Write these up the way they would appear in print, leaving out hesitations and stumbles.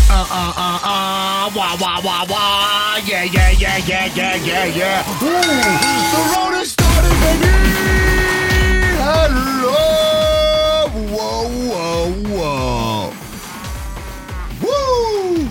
Wah, wah, wah, wah. Yeah, yeah, yeah, yeah, yeah, yeah, yeah. Ooh, the road is started, baby. Hello. Whoa, whoa, whoa. Woo.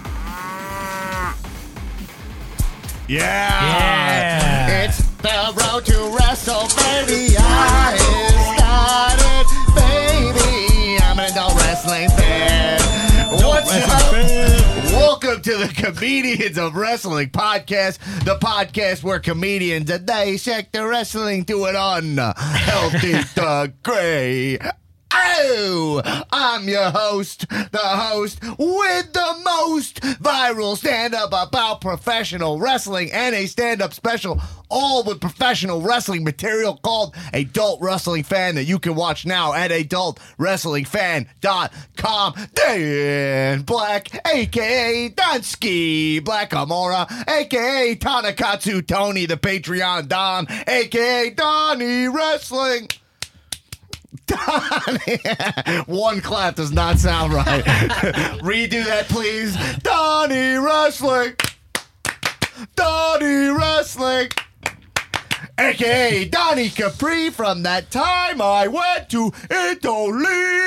Yeah. It's the road to WrestleMania. It started, baby. I'm an adult wrestling fan. What's up? Welcome to the Comedians of Wrestling podcast, the podcast where comedians dissect the wrestling to an unhealthy degree. Oh, I'm your host, the host with the most viral stand-up about professional wrestling and a stand-up special, all with professional wrestling material called Adult Wrestling Fan that you can watch now at adultwrestlingfan.com. Dan Black, a.k.a. Dunsky Blackamora, a.k.a. Tanakatsu Tony, the Patreon Don, a.k.a. Donnie Wrestling. Donnie. One clap does not sound right. Redo that, please. Donnie Wrestling. Donnie Wrestling. A.K.A. Donnie Capri from that time I went to Italy.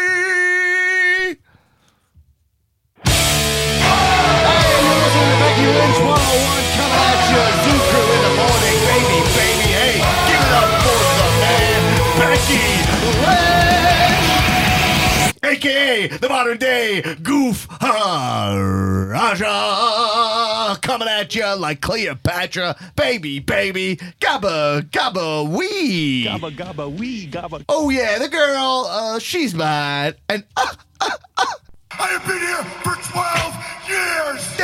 Hey, you're listening to Becky Lynch 101 coming at you. Zoo Crew in the morning, baby, baby. Hey, give it up for the man, Becky Lynch. A.K.A. the modern day Goof Raja, coming at you like Cleopatra, baby, baby, gabba, gabba, wee. Gabba, gabba, wee, gabba. Oh, yeah, the girl, she's mine. And, I have been here for 12 years.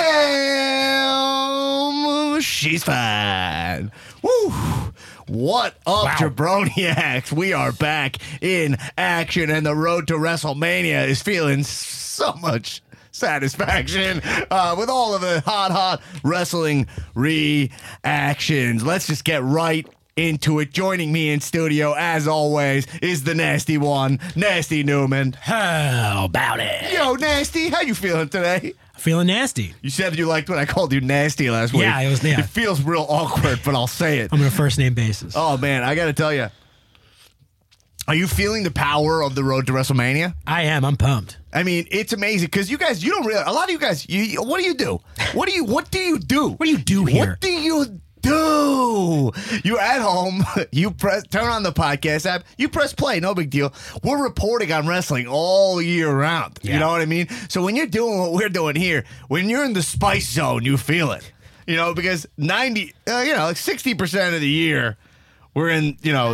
damn, she's fine. Woo. What up, Jabroniacs? We are back in action, and the road to WrestleMania is feeling so much satisfaction with all of the hot wrestling reactions. Let's just get right into it. Joining me in studio, as always, is the nasty one, Nasty Newman. How about it? Yo, Nasty, how you feeling today? Feeling nasty. You said you liked when I called you Nasty last week. Yeah, it was. Yeah. It feels real awkward, but I'll say it. I'm on a first name basis. Oh, man, I got to tell you. Are you feeling the power of the road to WrestleMania? I am. I'm pumped. I mean, it's amazing because you guys, you don't realize, a lot of you guys, what do you do? What do you do? What do you do here? What do you do? You're at home, you turn on the podcast app, you press play, no big deal. We're reporting on wrestling all year round. Yeah. You know what I mean? So when you're doing what we're doing here, when you're in the spice zone, you feel it. You know, because 60% of the year, we're in,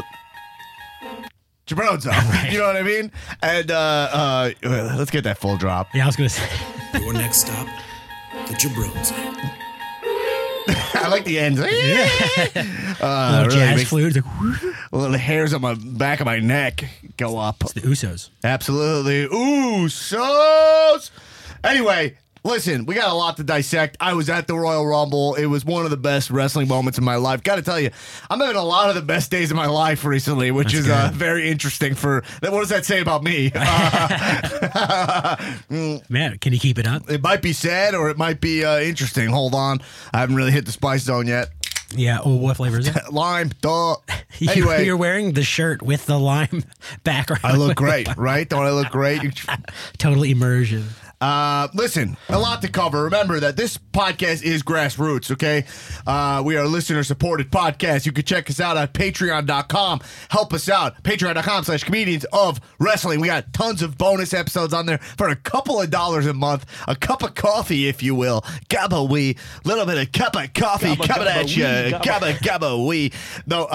Jabron zone. Right. You know what I mean? And let's get that full drop. Yeah, I was going to say. Your next stop, the Jabrons. I like the ends. Little really jazz makes, flute. little hairs on my back of my neck go up. It's the Usos. Absolutely. Usos. Anyway, listen, we got a lot to dissect. I was at the Royal Rumble. It was one of the best wrestling moments in my life. Got to tell you, I'm having a lot of the best days of my life recently, which is very interesting for... What does that say about me? Man, can you keep it up? It might be sad or it might be interesting. Hold on. I haven't really hit the spice zone yet. Yeah. Oh, what flavor is it? Lime. Duh. Anyway. You're wearing the shirt with the lime background. I look great, right? Don't I look great? Total immersion. Listen, a lot to cover. Remember that this podcast is grassroots, okay? We are a listener-supported podcast. You can check us out at patreon.com. Help us out. Patreon.com/comedians of wrestling. We got tons of bonus episodes on there for a couple of dollars a month. A cup of coffee, if you will. Gabba wee. Little bit of cup of coffee coming at you. Gabba, gabba wee. No,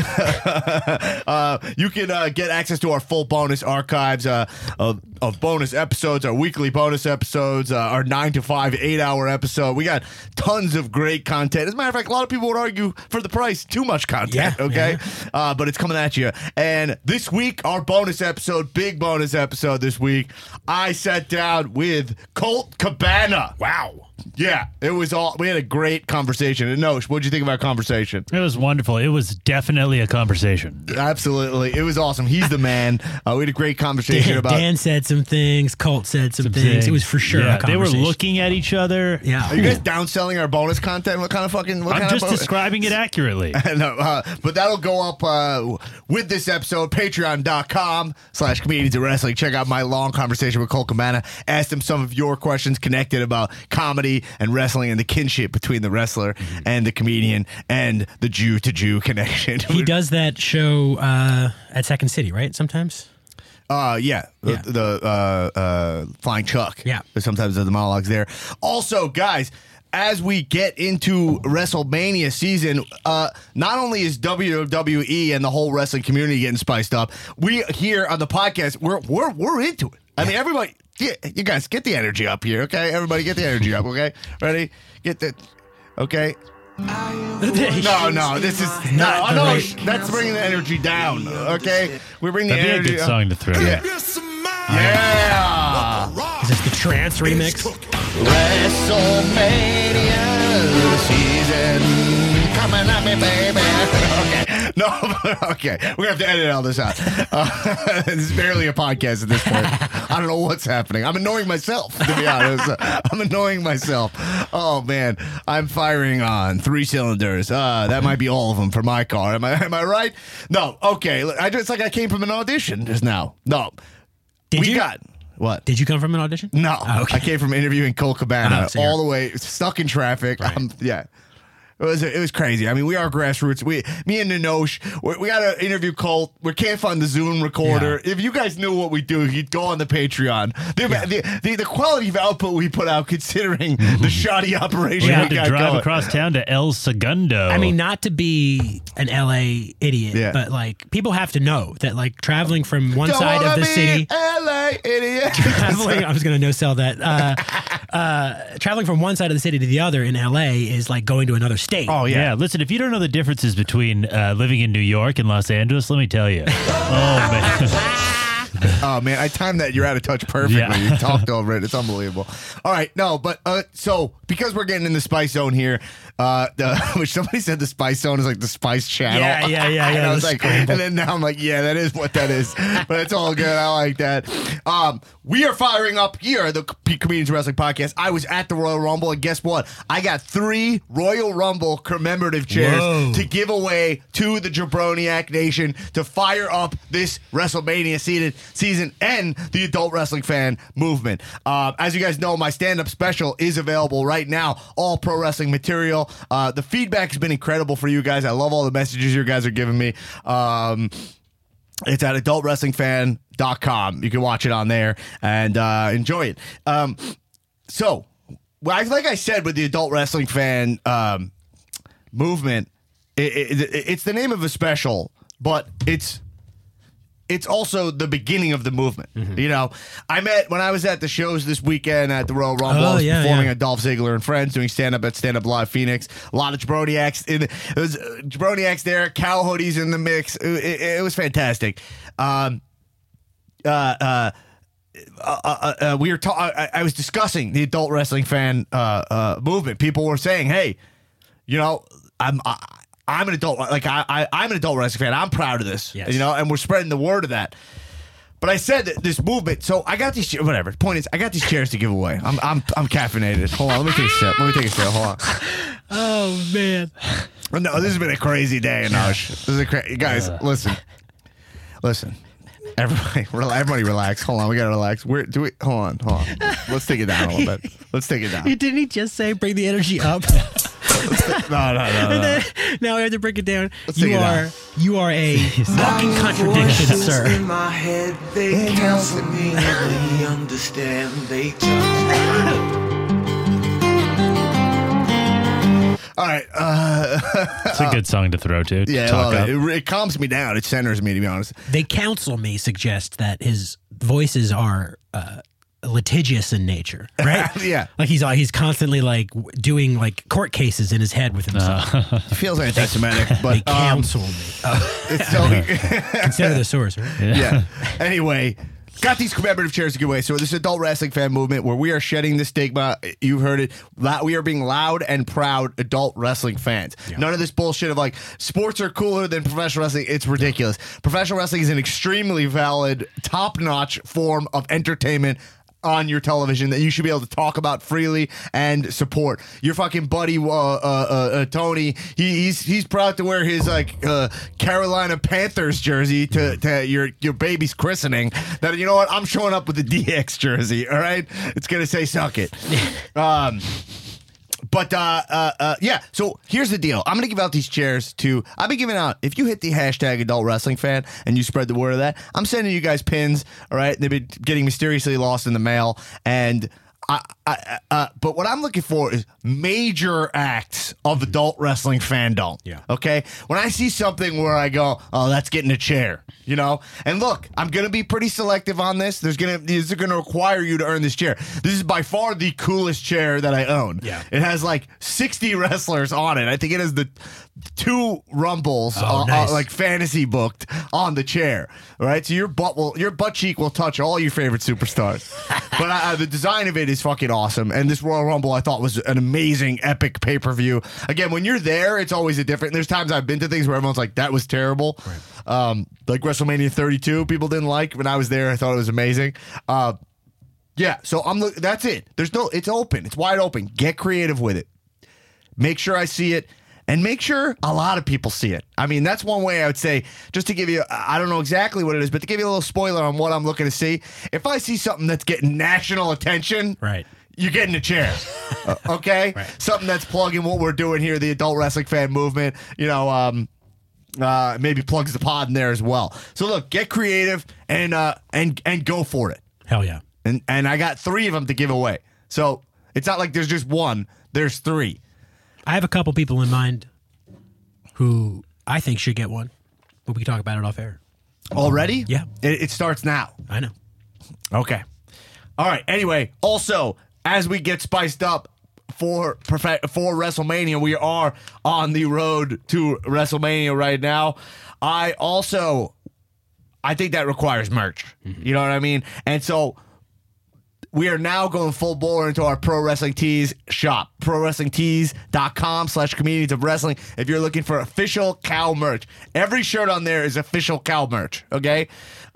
you can get access to our full bonus archives of bonus episodes, our weekly bonus episodes, our 9 to 5 8-hour episode. We got tons of great content. As a matter of fact, a lot of people would argue for the price, too much content, okay? Yeah. But it's coming at you. And this week, our bonus episode, big bonus episode this week, I sat down with Colt Cabana. Wow. Yeah, it was all. We had a great conversation. And Nosh, what'd you think of our conversation? It was wonderful. It was definitely a conversation. Absolutely, it was awesome. He's the man. We had a great conversation about. Dan said some things. Colt said some things. It was for sure. Yeah, a they were conversation. looking at each other. Yeah. Are you guys downselling our bonus content? What kind of fucking? I'm just describing it accurately. No, but that'll go up with this episode. Patreon.com/comedians of wrestling. Check out my long conversation with Colt Cabana. Asked him some of your questions connected about comedy and wrestling and the kinship between the wrestler and the comedian and the Jew to Jew connection. He does that show at Second City, right? Sometimes. The Flying Chuck. Yeah. Sometimes there's the monologues there. Also, guys, as we get into WrestleMania season, not only is WWE and the whole wrestling community getting spiced up, we here on the podcast, we're into it. I mean, everybody, you guys get the energy up here, okay? Everybody get the energy up, okay? Ready? Get the, okay? No, this is Not no. great. That's bringing the energy down. Okay, we bring the That'd energy. be a good song to throw. Yeah. Is this the trance remix? WrestleMania season coming at me, baby. Okay, no, okay, we're gonna have to edit all this out. This is barely a podcast at this point. I don't know what's happening. I'm annoying myself, to be honest. I'm annoying myself. Oh man, I'm firing on 3 cylinders. That might be all of them for my car. Am I right? No. Okay. It's like I came from an audition just now. No. Did you? What? Did you come from an audition? No. Oh, okay. I came from interviewing Colt Cabana so you're- all the way, stuck in traffic. Right. Yeah. It was crazy. I mean, we are grassroots. Me and Ninosh, we got to interview Colt. We can't find the Zoom recorder. Yeah. If you guys knew what we do, you'd go on the Patreon. The quality of output we put out, considering the shoddy operation We had to got drive going. across town to El Segundo. I mean, not to be an LA idiot, Yeah. but like people have to know that like traveling from one Don't side of wanna the be city. LA idiot. Traveling, I was going to no sell that. Traveling from one side of the city to the other in LA is like going to another state. Oh yeah. Listen, if you don't know the differences between living in New York and Los Angeles, let me tell you. Oh man. Oh man, I timed that. You're out of touch perfectly. Yeah. You talked over it. It's unbelievable. All right, no, but so because we're getting in the Spice Zone here, which somebody said the Spice Zone is like the Spice Channel. Yeah. And I was the like, scramble. and then now I'm like, yeah, that is what that is. But it's all good. I like that. We are firing up here, the Comedians Wrestling Podcast. I was at the Royal Rumble, and guess what? I got 3 Royal Rumble commemorative chairs Whoa. to give away to the Jabroniac Nation to fire up this WrestleMania season and the adult wrestling fan movement. As you guys know, my stand-up special is available right now. All pro wrestling material. The feedback has been incredible for you guys. I love all the messages you guys are giving me. It's at adultwrestlingfan.com. You can watch it on there and enjoy it. So, like I said, with the adult wrestling fan movement, it's the name of a special, but it's also the beginning of the movement. Mm-hmm. You know, when I was at the shows this weekend at the Royal Rumble, I was yeah, performing yeah. at Dolph Ziggler and Friends, doing stand-up at Stand Up Live Phoenix. A lot of Jabroniacs. There was Jabroniacs there, cow hoodies in the mix. It was fantastic. I was discussing the adult wrestling fan movement. People were saying, hey, you know, I'm an adult, like I'm an adult wrestling fan. I'm proud of this, Yes. you know, and we're spreading the word of that. But I said that this movement. So I got these. Whatever. The point is, I got these chairs to give away. I'm caffeinated. Hold on. Let me take a sip. Hold on. Oh man. No, this has been a crazy day, Anosh. This is guys. Listen. Everybody relax. Hold on. We gotta relax. Hold on. Let's take it down a little bit. Let's take it down. Didn't he just say bring the energy up? No. And then, now we have to break it down. Let's take it down. You are a walking contradiction, sir. In my head, they counsel me, they understand, they judge. All right. It's a good song to throw to. Yeah, I talk love up. it. It calms me down. It centers me, to be honest. They counsel me suggest that his voices are litigious in nature, right? Yeah. Like he's constantly like doing like court cases in his head with himself. It feels anti-Semitic, They but counsel me. it's so. Consider the source, right? Yeah. Anyway, got these commemorative chairs to give away. So this adult wrestling fan movement where we are shedding the stigma. You've heard it. We are being loud and proud adult wrestling fans. Yeah. None of this bullshit of like sports are cooler than professional wrestling. It's ridiculous. Professional wrestling is an extremely valid, top-notch form of entertainment on your television that you should be able to talk about freely and support. Your fucking buddy Tony, he's proud to wear his Carolina Panthers jersey to your baby's christening. That, you know what, I'm showing up with the DX jersey. All right, it's gonna say suck it. But yeah, so here's the deal. I'm going to give out these chairs to, I've been giving out, if you hit the hashtag adult wrestling fan and you spread the word of that, I'm sending you guys pins, all right? They've been getting mysteriously lost in the mail, and but what I'm looking for is major acts of adult wrestling fandom. Yeah. Okay? When I see something where I go, oh, that's getting a chair, you know? And look, I'm going to be pretty selective on this. These are going to require you to earn this chair. This is by far the coolest chair that I own. Yeah. It has like 60 wrestlers on it. I think it has the 2 Rumbles, nice. Like fantasy booked on the chair. All right? So your butt cheek will touch all your favorite superstars. But the design of it is fucking awesome. And this Royal Rumble I thought was an amazing, epic pay-per-view. Again, when you're there, it's always a different. There's times I've been to things where everyone's like, that was terrible. Right. Like WrestleMania 32, people didn't like. When I was there, I thought it was amazing. Yeah, so that's it. It's open. It's wide open. Get creative with it. Make sure I see it. And make sure a lot of people see it. I mean, that's one way I would say, just to give you, I don't know exactly what it is, but to give you a little spoiler on what I'm looking to see. If I see something that's getting national attention, right, you're getting a chair. Okay? Right. Something that's plugging what we're doing here, the adult wrestling fan movement, you know, maybe plugs the pod in there as well. So look, get creative and go for it. Hell yeah. And I got 3 of them to give away. So it's not like there's just one, there's 3. I have a couple people in mind who I think should get one, but we can talk about it off air. Already? Yeah. It starts now. I know. Okay. All right. Anyway, also, as we get spiced up for WrestleMania, we are on the road to WrestleMania right now. I think that requires merch. Mm-hmm. You know what I mean? And so we are now going full bore into our Pro Wrestling Tees shop. ProWrestlingTees.com/comedians of wrestling. If you're looking for official cow merch, every shirt on there is official cow merch. Okay.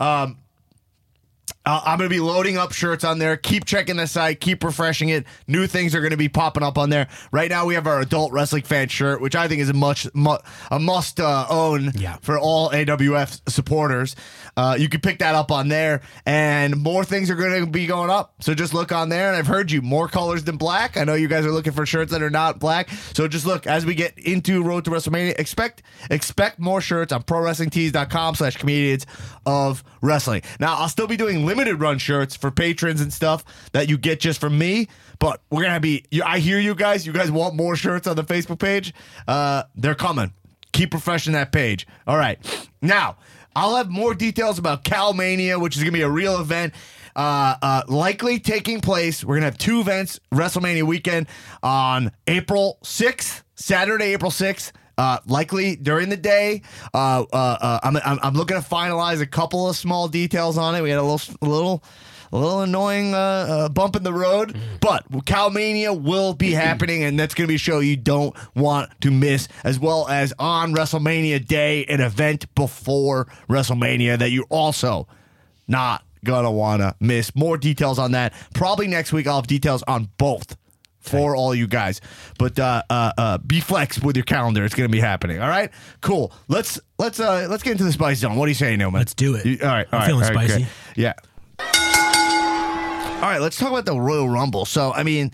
I'm going to be loading up shirts on there. Keep checking the site. Keep refreshing it. New things are going to be popping up on there. Right now, we have our adult wrestling fan shirt, which I think is a must own for all AWF supporters. You can pick that up on there, and more things are going to be going up. So just look on there, and I've heard you, more colors than black. I know you guys are looking for shirts that are not black. So just look, as we get into Road to WrestleMania, expect more shirts on ProWrestlingTees.com/comedians of wrestling. Now, I'll still be doing limited run shirts for patrons and stuff that you get just from me, but we're gonna be, I hear you guys want more shirts on the Facebook page. They're coming. Keep refreshing that page. All right, now I'll have more details about CalMania, which is gonna be a real event, likely taking place. We're gonna have 2 events WrestleMania weekend on April 6th, Saturday, April 6th. Likely during the day. I'm looking to finalize a couple of small details on it. We had a little annoying bump in the road, but CalMania will be happening, and that's going to be a show you don't want to miss, as well as on WrestleMania Day, an event before WrestleMania that you're also not going to want to miss. More details on that. Probably next week I'll have details on both for all you guys, but be flex with your calendar. It's going to be happening. All right, cool. Let's get into the spice zone. What do you say, Newman? Let's do it. All right, I'm feeling spicy. Okay. Yeah. All right, let's talk about the Royal Rumble. So, I mean,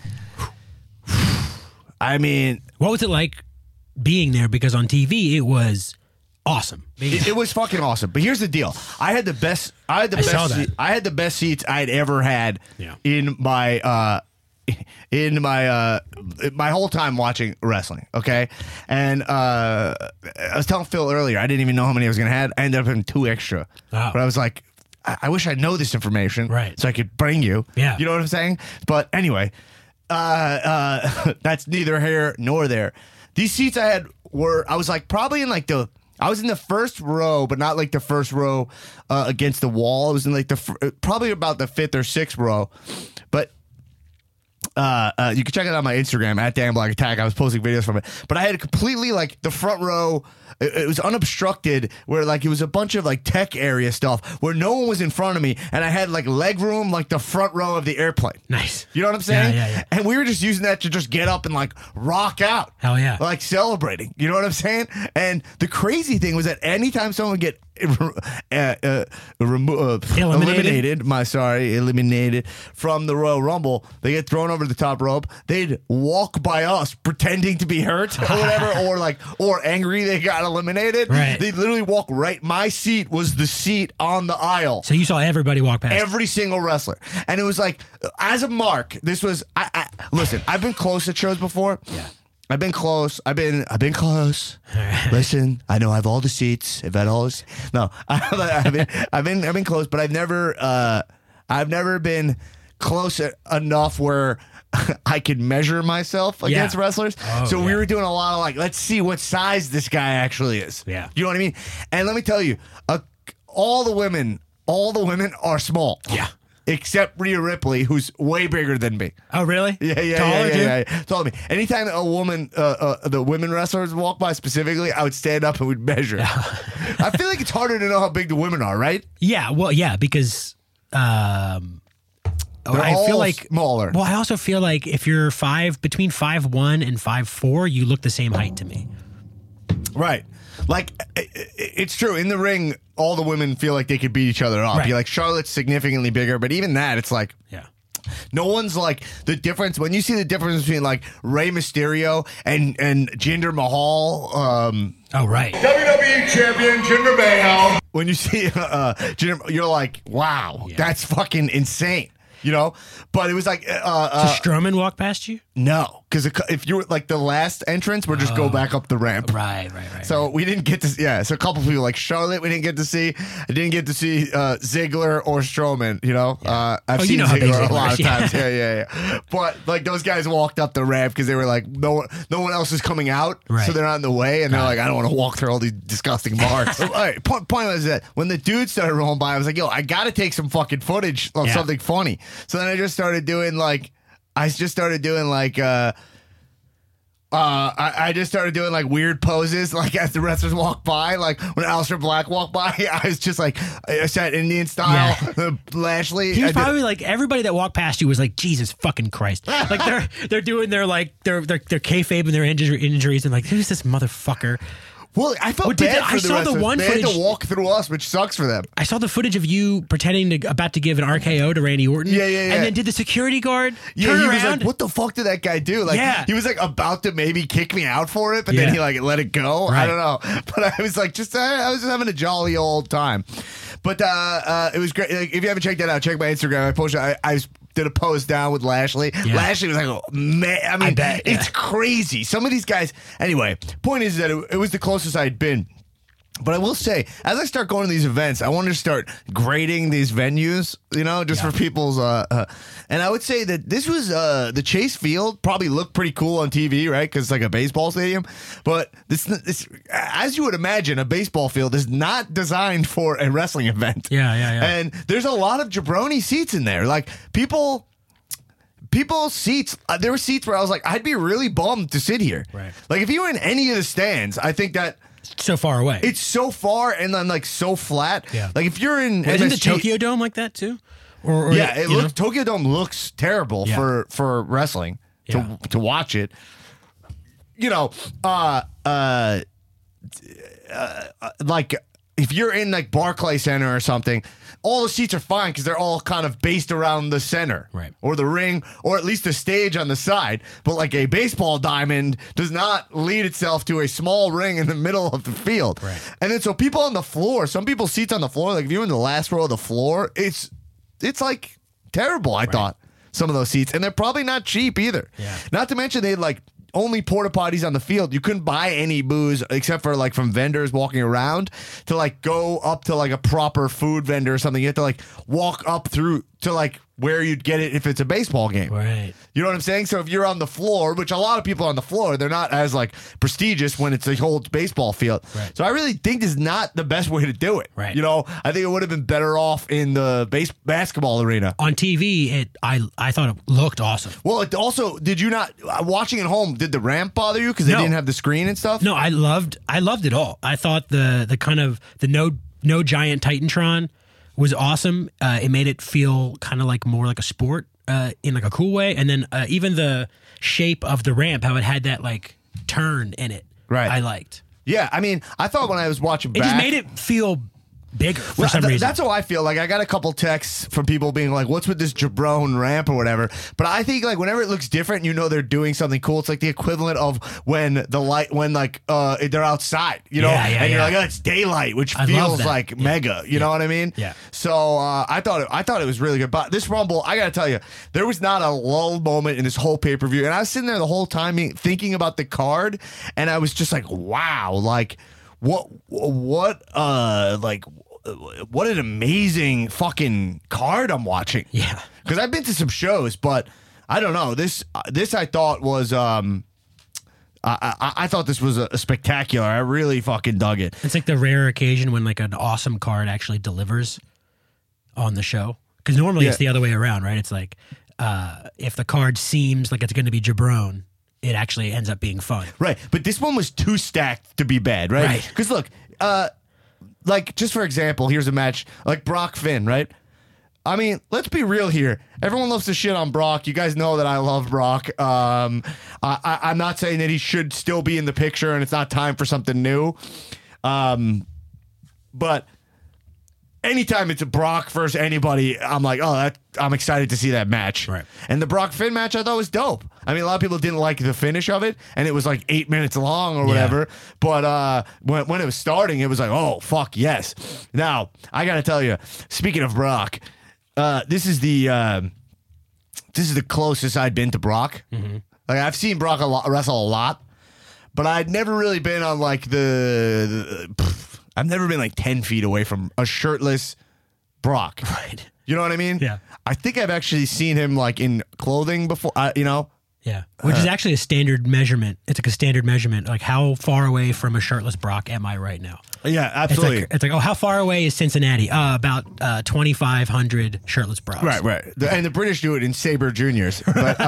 what was it like being there? Because on TV it was awesome. It was fucking awesome. But here's the deal: I had the best seats I'd ever had in my my whole time watching wrestling. Okay, and I was telling Phil earlier, I didn't even know how many I was gonna have. I ended up having 2 extra. But I was like, I wish I know this information, right? So I could bring you. Yeah, you know what I'm saying. But anyway, that's neither here nor there. These seats I had I was like probably in like the I was in the first row, but not like the first row against the wall. I was in like probably about the 5th or 6th row. But you can check it out on my Instagram at Dan Black Attack. I was posting videos from it. But I had completely like the front row. It was unobstructed, where like it was a bunch of like tech area stuff where no one was in front of me, and I had like leg room like the front row of the airplane. Nice. You know what I'm saying? Yeah. And we were just using that to just get up and like rock out. Hell yeah. Like celebrating. You know what I'm saying? And the crazy thing was that anytime someone would get eliminated from the Royal Rumble, they get thrown over the top rope. They'd walk by us pretending to be hurt or whatever, or angry they got eliminated. Right. They'd literally walk right. My seat was the seat on the aisle. So you saw everybody walk past. Every single wrestler. And it was like, as a mark, this was, listen, I've been close at shows before. Yeah. I've been close. I've been close. Listen, I know I have all the seats. I've had all this. No, I've been close, but I've never been close enough where I could measure myself against wrestlers. So we were doing a lot of like, let's see what size this guy actually is. Yeah. You know what I mean? And let me tell you, all the women are small. Yeah. Except Rhea Ripley, who's way bigger than me. Oh, really? Yeah. Taller than me. Anytime a woman, the women wrestlers walk by specifically, I would stand up and would measure. I feel like it's harder to know how big the women are, right? Yeah, well, yeah, because I feel like smaller. Well, I also feel like if you're between 5'1" and 5'4", you look the same height to me. Right. Like, it's true. In the ring, all the women feel like they could beat each other up. Right. You're like, Charlotte's significantly bigger, but even that, it's like, no one's like, the difference, when you see the difference between like Rey Mysterio and Jinder Mahal. Oh, right. WWE Champion Jinder Mahal. When you see Jinder, you're like, wow, that's fucking insane. You know, but it was like so Strowman walked past you? No, because if you were like the last entrance, we'll just go back up the ramp. Right. So we didn't get to. Yeah, so a couple people like Charlotte, we didn't get to see. I didn't get to see Ziggler or Strowman. You know, I've seen Ziggler a lot of times. Yeah. But like those guys walked up the ramp because they were like, no one else is coming out, so they're not in the way, and they're like, I don't want to walk through all these disgusting marks. All right, point was that when the dude started rolling by, I was like, yo, I got to take some fucking footage of something funny. So then I just started doing like. I just started doing weird poses, like as the wrestlers walk by, like when Aleister Black walked by, I was just like, I sat Indian style, Lashley. He was probably like, everybody that walked past you was like, Jesus fucking Christ. Like they're doing their kayfabe and their injuries and like, who's this motherfucker? Well, I felt bad for the wrestlers. They had to walk through us, which sucks for them. I saw the footage of you pretending about to give an RKO to Randy Orton. Yeah. And then did the security guard turn he around? was like, what the fuck did that guy do? Like, he was like about to maybe kick me out for it, but then he like let it go. Right. I don't know. But I was like, I was just having a jolly old time. But it was great. Like, if you haven't checked that out, check my Instagram. I posted. I did a post down with Lashley. Yeah. Lashley was like, oh, man, I mean, it's crazy. Some of these guys. Anyway, point is that it was the closest I'd been. But I will say, as I start going to these events, I want to start grading these venues, you know, just for people's. And I would say that this was the Chase Field probably looked pretty cool on TV, right? Because it's like a baseball stadium. But this, as you would imagine, a baseball field is not designed for a wrestling event. Yeah. And there's a lot of jabroni seats in there. Like people's seats, there were seats where I was like, I'd be really bummed to sit here. Right. Like if you were in any of the stands, I think that. So far away. It's so far and then like so flat. Yeah. Like if you're in isn't the Tokyo Dome like that too? Or it looks Tokyo Dome looks terrible for wrestling to watch it. You know, like if you're in like Barclay Center or something, all the seats are fine because they're all kind of based around the center, right, or the ring, or at least the stage on the side. But like a baseball diamond does not lead itself to a small ring in the middle of the field, right? And then so people on the floor, some people's seats on the floor, like if you're in the last row of the floor, it's like terrible. I thought some of those seats, and they're probably not cheap either. Yeah. Not to mention they had like only porta potties on the field. You couldn't buy any booze except for like from vendors walking around to like go up to like a proper food vendor or something. You have to like walk up through to like where you'd get it if it's a baseball game. Right. You know what I'm saying? So if you're on the floor, which a lot of people on the floor, they're not as like prestigious when it's a whole baseball field. Right. So I really think this is not the best way to do it. Right. You know, I think it would have been better off in the basketball arena. On TV, I thought it looked awesome. Well, it also, did you not, watching at home, did the ramp bother you because they No. didn't have the screen and stuff? No, I loved it all. I thought the kind of the no giant Titantron was awesome. It made it feel kind of like more like a sport in like a cool way. And then even the shape of the ramp, how it had that like turn in it. Right. I liked. Yeah, I mean, I thought when I was watching It back, just made it feel bigger for Well, some reason. That's how I feel. Like I got a couple texts from people being like, "What's with this Jabron ramp or whatever?" But I think like whenever it looks different, you know they're doing something cool. It's like the equivalent of when they're outside, you know, and you're like, "Oh, it's daylight," which I love feels that. like mega. You know what I mean? Yeah. So I thought it was really good. But this Rumble, I gotta tell you, there was not a lull moment in this whole pay per view, and I was sitting there the whole time thinking about the card, and I was just like, "Wow, like." What an amazing fucking card I'm watching. Yeah. Because I've been to some shows, but I don't know. This I thought was I thought this was a spectacular. I really fucking dug it. It's like the rare occasion when like an awesome card actually delivers on the show. Because normally it's the other way around, right? It's like if the card seems like it's going to be Jabron, it actually ends up being fun. Right. But this one was too stacked to be bad, right? Right. Because look, like just for example, here's a match like Brock Finn, right? I mean, let's be real here. Everyone loves to shit on Brock. You guys know that I love Brock. I'm not saying that he should still be in the picture and it's not time for something new. But anytime it's a Brock versus anybody, I'm like, I'm excited to see that match. Right. And the Brock Finn match I thought was dope. I mean, a lot of people didn't like the finish of it, and it was like 8 minutes long or whatever. But when it was starting, it was like, oh, fuck, yes. Now, I got to tell you, speaking of Brock, this is the closest I'd been to Brock. Mm-hmm. Like, I've seen Brock wrestle a lot, but I'd never really been on like I've never been like 10 feet away from a shirtless Brock. Right. You know what I mean? Yeah. I think I've actually seen him like in clothing before, you know? Yeah. Which is actually a standard measurement. It's like a standard measurement. Like how far away from a shirtless Brock am I right now? Yeah, absolutely. It's like, oh, how far away is Cincinnati? About 2,500 shirtless Brocks. Right. And the British do it in Sabre Juniors. But,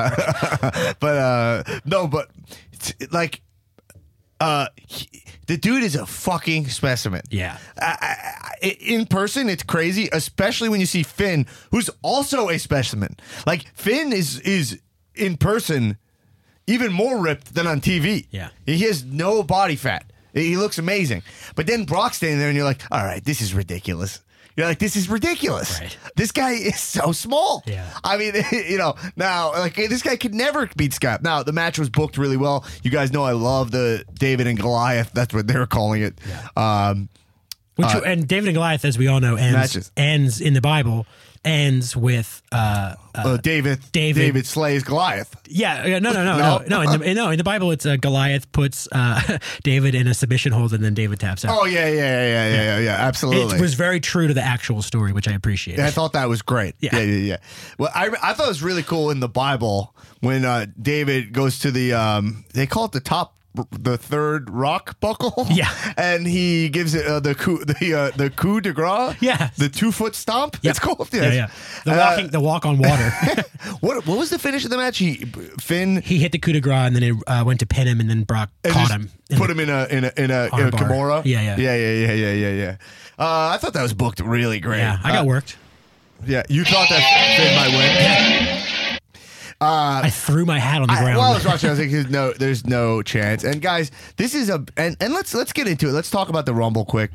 the dude is a fucking specimen. Yeah. In person, it's crazy, especially when you see Finn, who's also a specimen. Like, Finn is in person even more ripped than on TV. Yeah. He has no body fat. He looks amazing. But then Brock's standing there and you're like, all right, this is ridiculous. You're like, this is ridiculous. Right. This guy is so small. Yeah. I mean, you know, now, like, this guy could never beat Scott. Now, the match was booked really well. You guys know I love the David and Goliath. That's what they were calling it. Yeah. And David and Goliath, as we all know, ends in the Bible, ends with David slays Goliath. Yeah, no. In the Bible, it's Goliath puts David in a submission hold, and then David taps out. Oh yeah, absolutely. It was very true to the actual story, which I appreciate. I thought that was great. Yeah. Well, I thought it was really cool in the Bible when David goes to the they call it the third rock buckle. Yeah. And he gives it the coup de grace. Yeah. The 2-foot stomp. Yep. It's called. Yeah. The walk on water. What was the finish of the match? Finn he hit the coup de grace and then it went to pin him and then Brock caught him. Put him in a Kimura. Yeah. I thought that was booked really great. Yeah, I got worked. Yeah, you thought that Finn might win. I threw my hat on the ground. While I was watching, I was like, there's no chance. And guys, this is and let's get into it. Let's talk about the Rumble quick.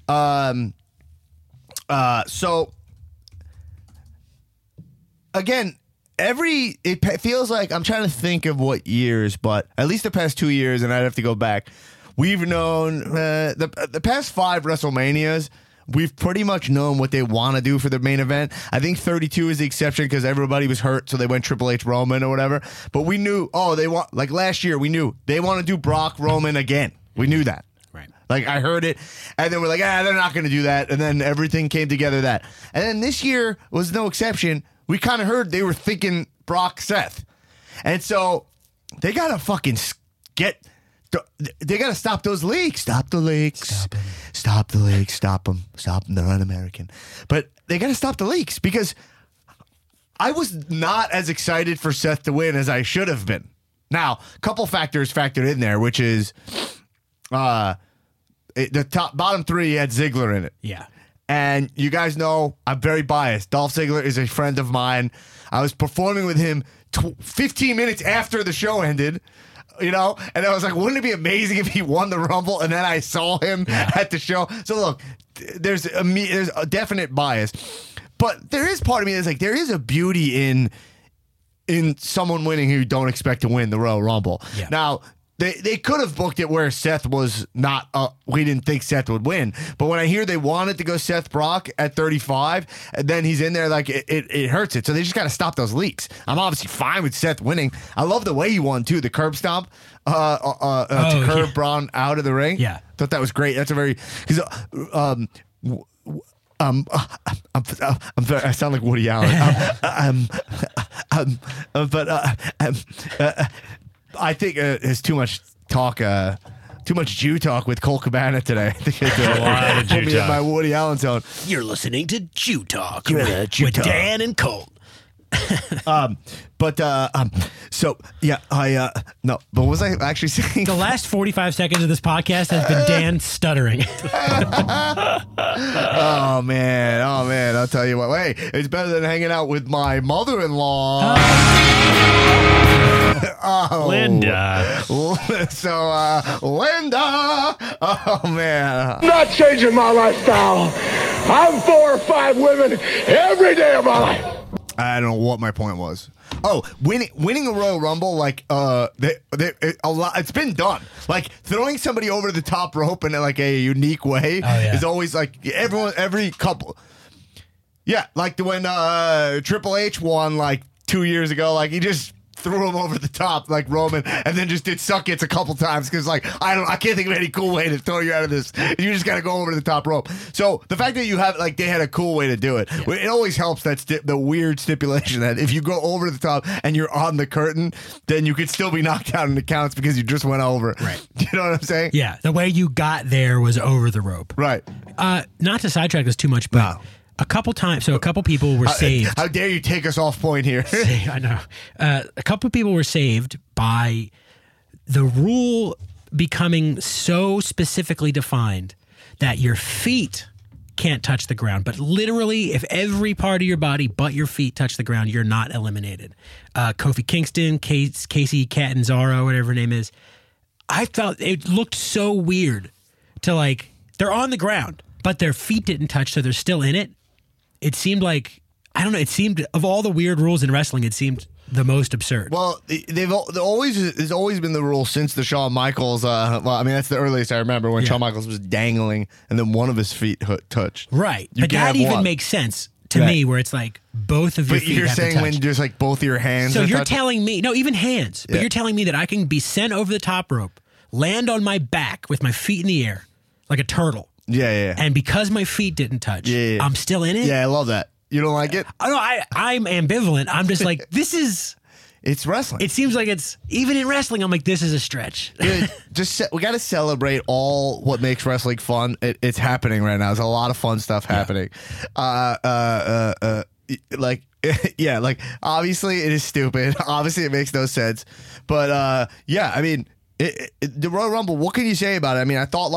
Yeah. So again, it feels like I'm trying to think of what years, but at least the past 2 years, and I'd have to go back. We've known the past 5 WrestleManias. We've pretty much known what they want to do for the main event. I think 32 is the exception because everybody was hurt, so they went Triple H Roman or whatever. But we knew, they want, like last year, we knew they want to do Brock Roman again. We knew that. Right. Like I heard it, and then we're like, they're not going to do that. And then everything came together that. And then this year was no exception. we kind of heard they were thinking Brock Seth. And so they got to fucking they got to stop those leaks. Stop the leaks. Stop the leaks. Stop them. Stop them. They're un-American. But they got to stop the leaks because I was not as excited for Seth to win as I should have been. Now, a couple factors factored in there, which is the bottom three had Ziggler in it. Yeah. And you guys know I'm very biased. Dolph Ziggler is a friend of mine. I was performing with him 15 minutes after the show ended, and I was like, wouldn't it be amazing if he won the Rumble? And then I saw him at the show. So look, there's a definite bias. But there is part of me that's like, there is a beauty in someone winning who you don't expect to win the Royal Rumble. Yeah. Now, they could have booked it where Seth was not, we didn't think Seth would win. But when I hear they wanted to go Seth Brock at 35, and then he's in there, like, it hurts it. So they just got to stop those leaks. I'm obviously fine with Seth winning. I love the way he won, too. The curb stomp to curb Braun out of the ring. Yeah. Thought that was great. That's a very, because, I sound like Woody Allen. I think it's too much talk, too much Jew talk with Cole Cabana today. I think it's a lot of Jew talk. My Woody Allen tone. You're listening to Jew Talk with Dan and Cole. But what was I actually saying? The last 45 seconds of this podcast has been Dan stuttering. Oh man, I'll tell you what. Hey, it's better than hanging out with my mother-in-law. Linda. So, Linda. Oh man. I'm not changing my lifestyle. I'm 4 or 5 women every day of my life. I don't know what my point was. Oh, winning a Royal Rumble, like it's been done. Like throwing somebody over the top rope in like a unique way is always like every couple. Yeah, like when Triple H won like 2 years ago, like he just threw him over the top like Roman, and then just did suckets a couple times because like I can't think of any cool way to throw you out of this. You just got to go over the top rope. So the fact that you have like they had a cool way to do it, it always helps. That's the weird stipulation that if you go over the top and you're on the curtain, then you could still be knocked out in the counts because you just went over. Right. You know what I'm saying? Yeah. The way you got there was over the rope. Right. Not to sidetrack this too much, but. No. A couple people were saved. How dare you take us off point here? I know. A couple people were saved by the rule becoming so specifically defined that your feet can't touch the ground. But literally, if every part of your body but your feet touch the ground, you're not eliminated. Kofi Kingston, Casey Catanzaro, whatever her name is. I thought it looked so weird to like, they're on the ground, but their feet didn't touch, so they're still in it. It seemed like, I don't know, it seemed, of all the weird rules in wrestling, it seemed the most absurd. Well, there's always been the rule since the Shawn Michaels, that's the earliest I remember when Shawn Michaels was dangling and then one of his feet touched. Right. But that even makes sense to me where it's like both of your feet you're have to saying touch. when just like both of your hands So are you're touching? telling me, no, even hands, but you're telling me that I can be sent over the top rope, land on my back with my feet in the air like a turtle. Yeah. And because my feet didn't touch, I'm still in it? Yeah, I love that. You don't like it? I'm ambivalent. I'm just like, this is... It's wrestling. It seems like it's... Even in wrestling, I'm like, this is a stretch. Dude, we got to celebrate all what makes wrestling fun. It's happening right now. There's a lot of fun stuff happening. Like, obviously it is stupid. Obviously it makes no sense. But, the Royal Rumble, what can you say about it? I mean, I thought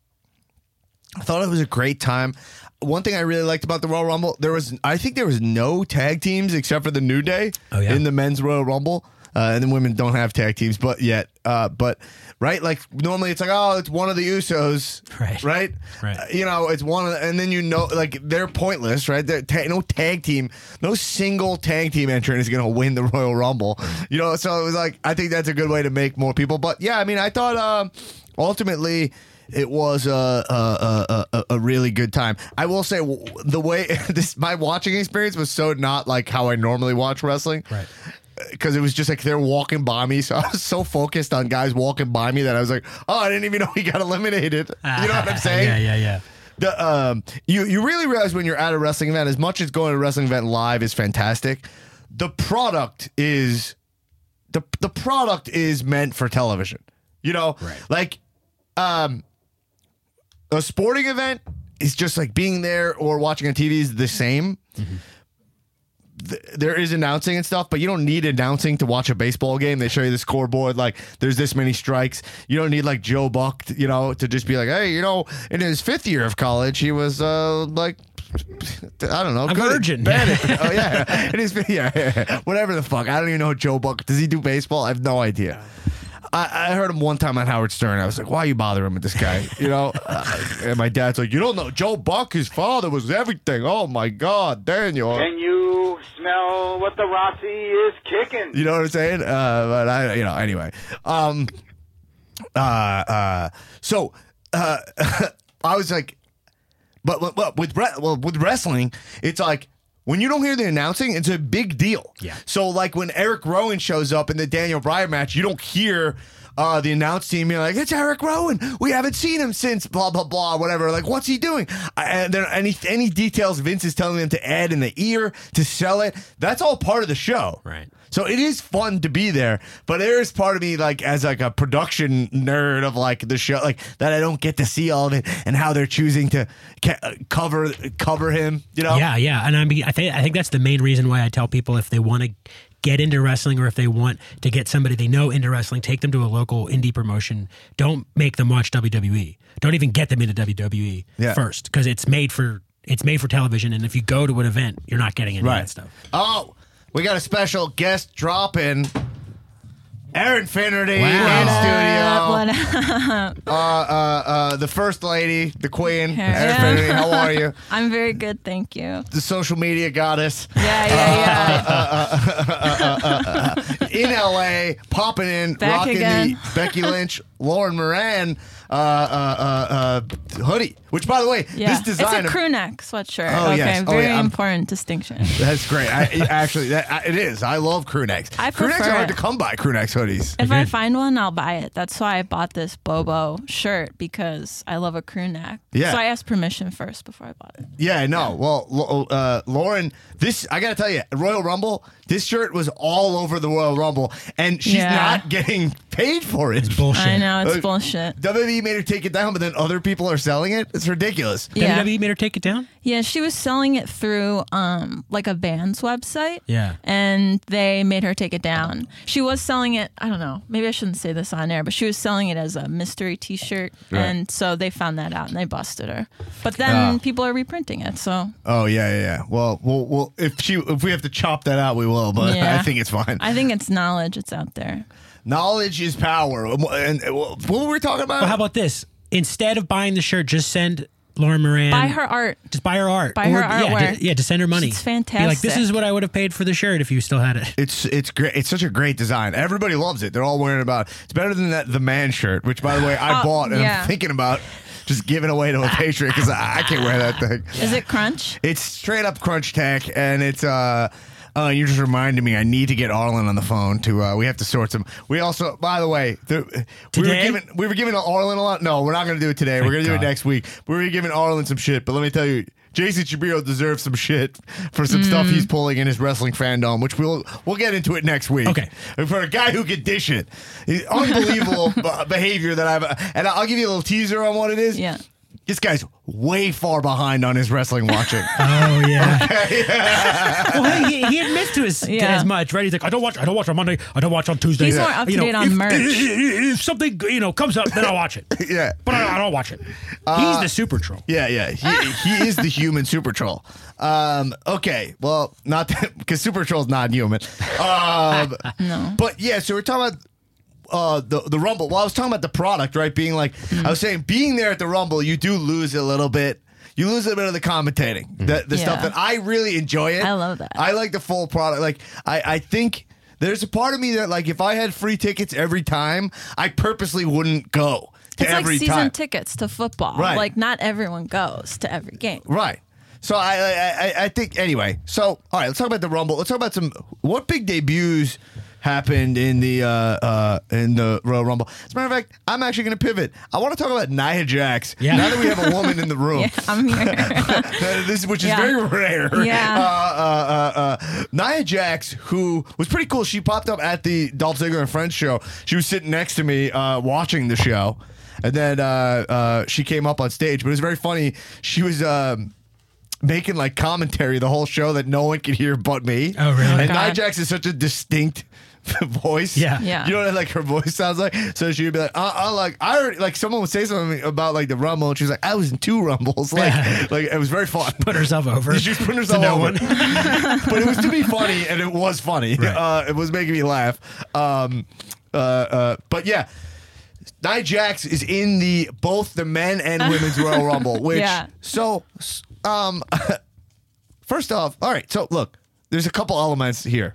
it was a great time. One thing I really liked about the Royal Rumble, I think there was no tag teams except for the New Day in the men's Royal Rumble. And then women don't have tag teams, but right? Like normally it's like, oh, it's one of the Usos, right? It's one of and then like they're pointless, right? No tag team, no single tag team entrant is going to win the Royal Rumble, So it was like, I think that's a good way to make more people. But yeah, I mean, I thought ultimately it was a really good time. I will say the way my watching experience was so not like how I normally watch wrestling. Right. Because it was just like they're walking by me. So I was so focused on guys walking by me that I was like, oh, I didn't even know he got eliminated. You know what I'm saying? Yeah. you really realize when you're at a wrestling event, as much as going to a wrestling event live is fantastic, the product is the product is meant for television. You know, Right. like a sporting event is just like being there or watching on TV is the same. There is announcing and stuff, but you don't need announcing to watch a baseball game. They show you the scoreboard, like there's this many strikes. You don't need like Joe Buck, to just be like, hey, in his 5th year of college, he was like, I don't know, A virgin. Oh yeah, it is. Yeah, whatever the fuck. I don't even know Joe Buck. Does he do baseball? I have no idea. I heard him one time on Howard Stern. I was like, why are you bothering with this guy? And my dad's like, you don't know Joe Buck, his father was everything. Oh my God, Daniel. Can you smell what the Rossi is kicking? You know what I'm saying? But anyway. So I was like, but with wrestling, it's like, when you don't hear the announcing, it's a big deal. Yeah. So, like, when Eric Rowan shows up in the Daniel Bryan match, you don't hear the announce team being like, it's Eric Rowan. We haven't seen him since blah, blah, blah, whatever. Like, what's he doing? And then any details Vince is telling them to add in the ear to sell it, that's all part of the show. Right. So it is fun to be there, but there is part of me, like, as like a production nerd of like the show, like that I don't get to see all of it and how they're choosing to cover him. Yeah, and I mean, I think that's the main reason why I tell people if they want to get into wrestling or if they want to get somebody they know into wrestling, take them to a local indie promotion. Don't make them watch WWE. Don't even get them into WWE first, because it's made for television, and if you go to an event, you're not getting any of that stuff. Oh. We got a special guest drop-in. Erin Finnerty in studio. The first lady, the queen. Erin Finnerty, how are you? I'm very good, thank you. The social media goddess. Yeah. In LA, popping in, Back rocking again. the Becky Lynch, Lauren Moran hoodie. Which, by the way, this design it's a crew neck sweatshirt. Oh, okay, yes. very important distinction. That's great. It is. I love crew necks. Crew necks are hard to come by. Crew necks hoodies. If I find one, I'll buy it. That's why I bought this Bobo shirt, because I love a crew neck. Yeah. So I asked permission first before I bought it. Yeah, no. Well, Lauren, I got to tell you, Royal Rumble, this shirt was all over the Royal Rumble, and she's not getting paid for it. It's bullshit. I know, it's bullshit. WWE made her take it down, but then other people are selling it. It's ridiculous. Yeah. WWE made her take it down? Yeah, she was selling it through like a band's website. Yeah. And they made her take it down. She was selling it, I don't know, maybe I shouldn't say this on air, but she was selling it as a mystery t-shirt. Right. And so they found that out and they busted her. But then people are reprinting it, so. Oh, yeah. Well, if we have to chop that out, we will, but I think it's fine. I think it's knowledge. It's out there. Knowledge is power. And what were we talking about? Well, how about this? Instead of buying the shirt, just send Lauren Moran. Buy her art. Just buy her art. Buy her artwork. Just send her money. It's fantastic. Be like, this is what I would have paid for the shirt if you still had it. It's great. It's such a great design. Everybody loves it. They're all wearing about. It's better than the man shirt, which, by the way, I bought and I'm thinking about just giving away to a patron because I can't wear that thing. Is it crunch? It's straight up crunch tech, and it's you just reminded me I need to get Arlen on the phone to we have to sort some. We also, by the way, we were giving Arlen a lot. No, we're not going to do it today. We're going to do it next week. We were giving Arlen some shit, but let me tell you, Jason Shapiro deserves some shit for some stuff he's pulling in his wrestling fandom, which we'll get into it next week. Okay. For a guy who can dish it, unbelievable behavior that and I'll give you a little teaser on what it is. Yeah. This guy's way far behind on his wrestling watching. Oh yeah. Well, he admits to as much, right? He's like, I don't watch on Monday. I don't watch on Tuesday. He's more up to date on merch. If something comes up, then I'll watch it. Yeah, but I don't watch it. He's the super troll. Yeah. He is the human super troll. Okay, well, not because super troll's not human. No, but yeah. So we're talking about. The Rumble. Well, I was talking about the product, right? Being like, I was saying, being there at the Rumble, you do lose a little bit. You lose a bit of the commentating, the stuff that I really enjoy it. I love that. I like the full product. Like, I think there's a part of me that, like, if I had free tickets every time, I purposely wouldn't go to it's every like season time. tickets to football. Right. Like, not everyone goes to every game. Right. So I think, anyway. So, all right, let's talk about the Rumble. Let's talk about what big debuts happened in the Royal Rumble. As a matter of fact, I'm actually going to pivot. I want to talk about Nia Jax. Yeah. Now that we have a woman in the room, Yeah, I'm here. which is very rare. Yeah. Nia Jax, who was pretty cool. She popped up at the Dolph Ziggler and Friends show. She was sitting next to me watching the show. And then she came up on stage. But it was very funny. She was making like commentary the whole show that no one could hear but me. Oh, really? And God. Nia Jax is such a distinct voice. Yeah. Yeah. You know what like her voice sounds like? So she'd be like, I already, like someone would say something about like the Rumble, and she's like, I was in 2 Rumbles. Like it was very fun. Put herself over. She's putting herself no over. one. But it was to be funny, and it was funny. Right. It was making me laugh. But yeah, Nia Jax is in both the men and women's Royal Rumble. Which first off, all right. So look, there's a couple elements here.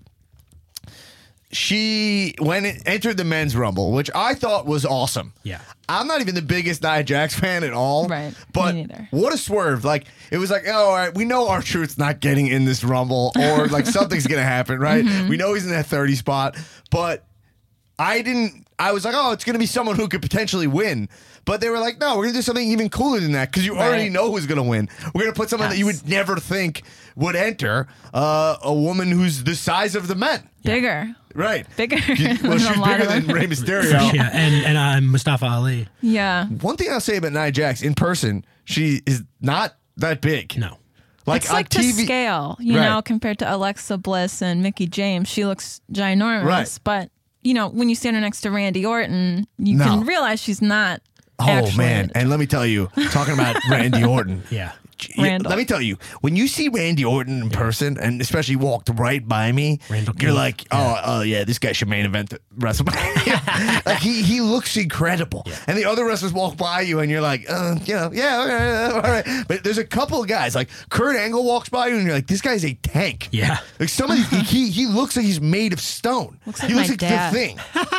She entered the men's Rumble, which I thought was awesome. Yeah. I'm not even the biggest Nia Jax fan at all. Right. But Me neither. what a swerve. Like, it was like, oh, all right, we know R-Truth's not getting in this Rumble, or like something's going to happen, right? Mm-hmm. We know he's in that 30 spot, but I was like, oh, it's going to be someone who could potentially win. But they were like, no, we're going to do something even cooler than that because you already know who's going to win. We're going to put someone that you would never think would enter, a woman who's the size of the men. Bigger. Right. Bigger. Well, she's than a lot bigger of than Rey Mysterio. Yeah, and Mustafa Ali. Yeah. One thing I'll say about Nia Jax, in person, she is not that big. No. It's on like to TV scale, you Right. know, compared to Alexa Bliss and Mickie James. She looks ginormous. Right. But, you know, when you stand her next to Randy Orton, you No. can realize she's not Oh, actually. man. And let me tell you, talking about Randy Orton. Yeah. Randall. Let me tell you, when you see Randy Orton in person, and especially walked right by me, Randall you're Keith. like, oh yeah, this guy should main event WrestleMania. Like he looks incredible, and the other wrestlers walk by you, and you're like, yeah, okay, all right. But there's a couple of guys like Kurt Angle walks by you, and you're like, this guy's a tank. Yeah. Like somebody, he looks like he's made of stone. Looks like he looks my like dad. the Thing.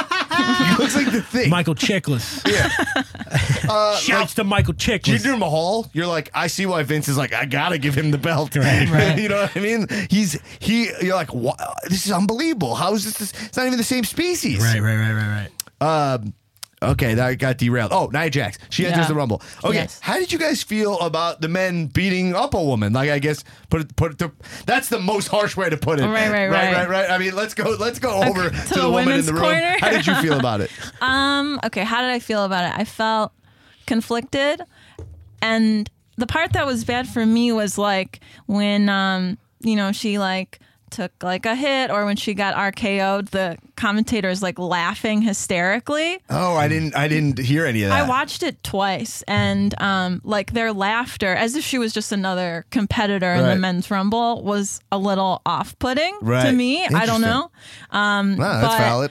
He looks like the Thing. Michael Chiklis. Yeah. Shouts to Michael Chiklis. Jinder Mahal, you're like, I see why Vince is like, I gotta give him the belt. Right. You know what I mean? You're like, what? This is unbelievable. How is this? It's not even the same species. Right. Okay, that got derailed. Oh, Nia Jax. She enters Yeah. the Rumble. Okay, Yes. how did you guys feel about the men beating up a woman? Like, I guess that's the most harsh way to put it. Right. I mean, let's go over to to the the woman in women's the room. corner. How did you feel about it? Okay, how did I feel about it? I felt conflicted, and the part that was bad for me was like when you know, she like took like a hit, or when she got RKO'd, the commentators like laughing hysterically. Oh, I didn't hear any of that. I watched it twice, and like their laughter, as if she was just another competitor in Right. the men's rumble, was a little off-putting Right. to me. I don't know. Wow, that's but- valid.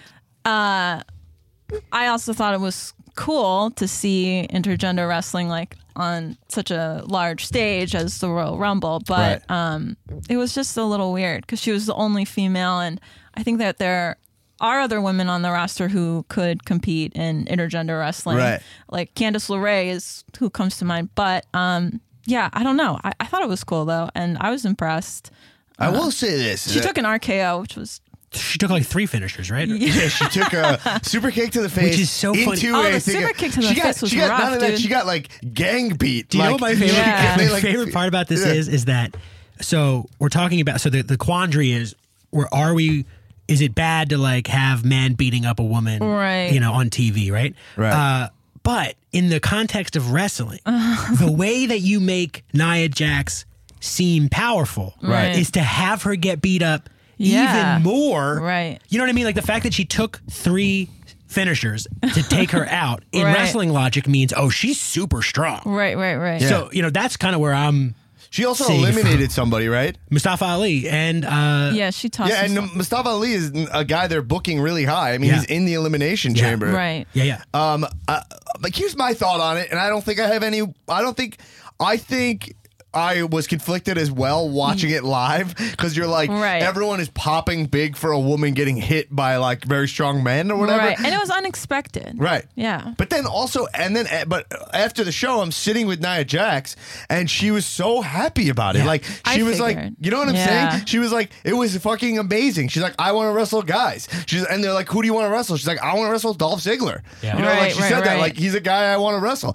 I also thought it was cool to see intergender wrestling like on such a large stage as the Royal Rumble, but it was just a little weird because she was the only female, and I think that there are other women on the roster who could compete in intergender wrestling. Right. Like Candice LeRae is who comes to mind, but yeah, I don't know. I thought it was cool though, and I was impressed. I will say this. She took an RKO, which was She took like 3 finishers, right? Yeah, she took a super kick to the face, Which is so funny. into Oh, a the thing super of- kick to the she got, face was she got rough, none of that. dude. She got like gang beat. Do you know what my favorite? Yeah. they, My favorite part about this Yeah. is that so we're talking about the quandary is is it bad to like have men beating up a woman, Right. You know, on TV, right? Right. But in the context of wrestling, the way that you make Nia Jax seem powerful, Right. is to have her get beat up Yeah. even more, Right. You know what I mean? Like the fact that she took 3 finishers to take her out in Right. wrestling logic means, oh, she's super strong. right. So, you know, that's kind of where I'm She also See, eliminated somebody, right? Mustafa Ali and Yeah, she tossed. Yeah, and herself. Mustafa Ali is a guy they're booking really high. I mean, Yeah. he's in the elimination chamber. Right. yeah. Like here's my thought on it, and I don't think I have any. I think I was conflicted as well watching it live because you're like, everyone is popping big for a woman getting hit by like very strong men or whatever. Right. And it was unexpected. Right. Yeah. But then also, but after the show, I'm sitting with Nia Jax and she was so happy about it. Yeah. Like, she was like, you know what I'm saying? She was like, it was fucking amazing. She's like, I want to wrestle guys. And they're like, who do you want to wrestle? She's like, I want to wrestle Dolph Ziggler. Yeah. You know, like she said that, like, he's a guy I want to wrestle.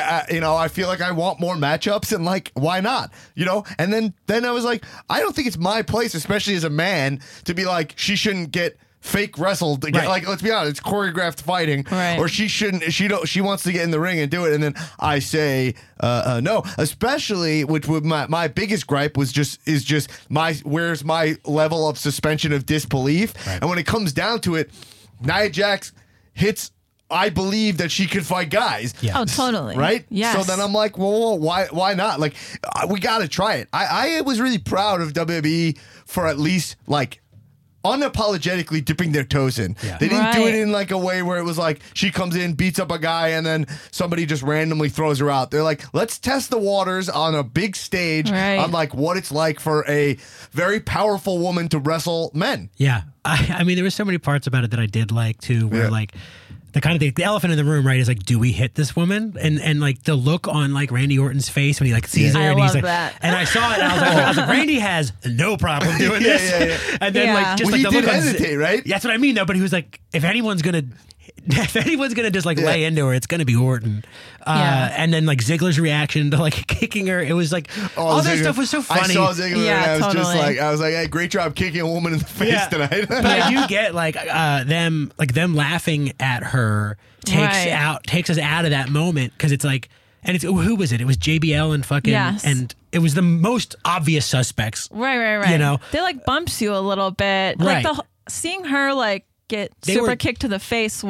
I feel like I want more matchups and like, why not? You know? And then I was like, I don't think it's my place, especially as a man, to be like, she shouldn't get fake wrestled. Like, let's be honest, it's choreographed fighting. Right. Or she wants to get in the ring and do it. And then I say, no. Especially, which would my biggest gripe is just where's my level of suspension of disbelief? Right. And when it comes down to it, Nia Jax hits, I believe that she could fight guys. Yeah. Oh, totally. Right? Yes. So then I'm like, well, why not? Like, we got to try it. I was really proud of WWE for at least, like, unapologetically dipping their toes in. Yeah. They didn't do it in like a way where it was like she comes in, beats up a guy, and then somebody just randomly throws her out. They're like, let's test the waters on a big stage on like what it's like for a very powerful woman to wrestle men. Yeah. I mean, there were so many parts about it that I did like too, where like the kind of the elephant in the room, right, is like, do we hit this woman? And like the look on like Randy Orton's face when he like sees her, and he's like, and I saw it, and I was like, Randy has no problem doing this. And then like just like the look hesitate, right? That's what I mean, though. But he was like, if anyone's gonna just like lay into her, it's gonna be Orton. And then like Ziggler's reaction to like kicking her, it was like all that stuff was so funny. I saw Ziggler and I was like, hey, great job kicking a woman in the face tonight. But I do get like them laughing at her takes us out of that moment, because it's like, and it's, who was it? It was JBL and fucking and it was the most obvious suspects. Right. You know, they like bumps you a little bit. Right. Like seeing her like get super kicked to the face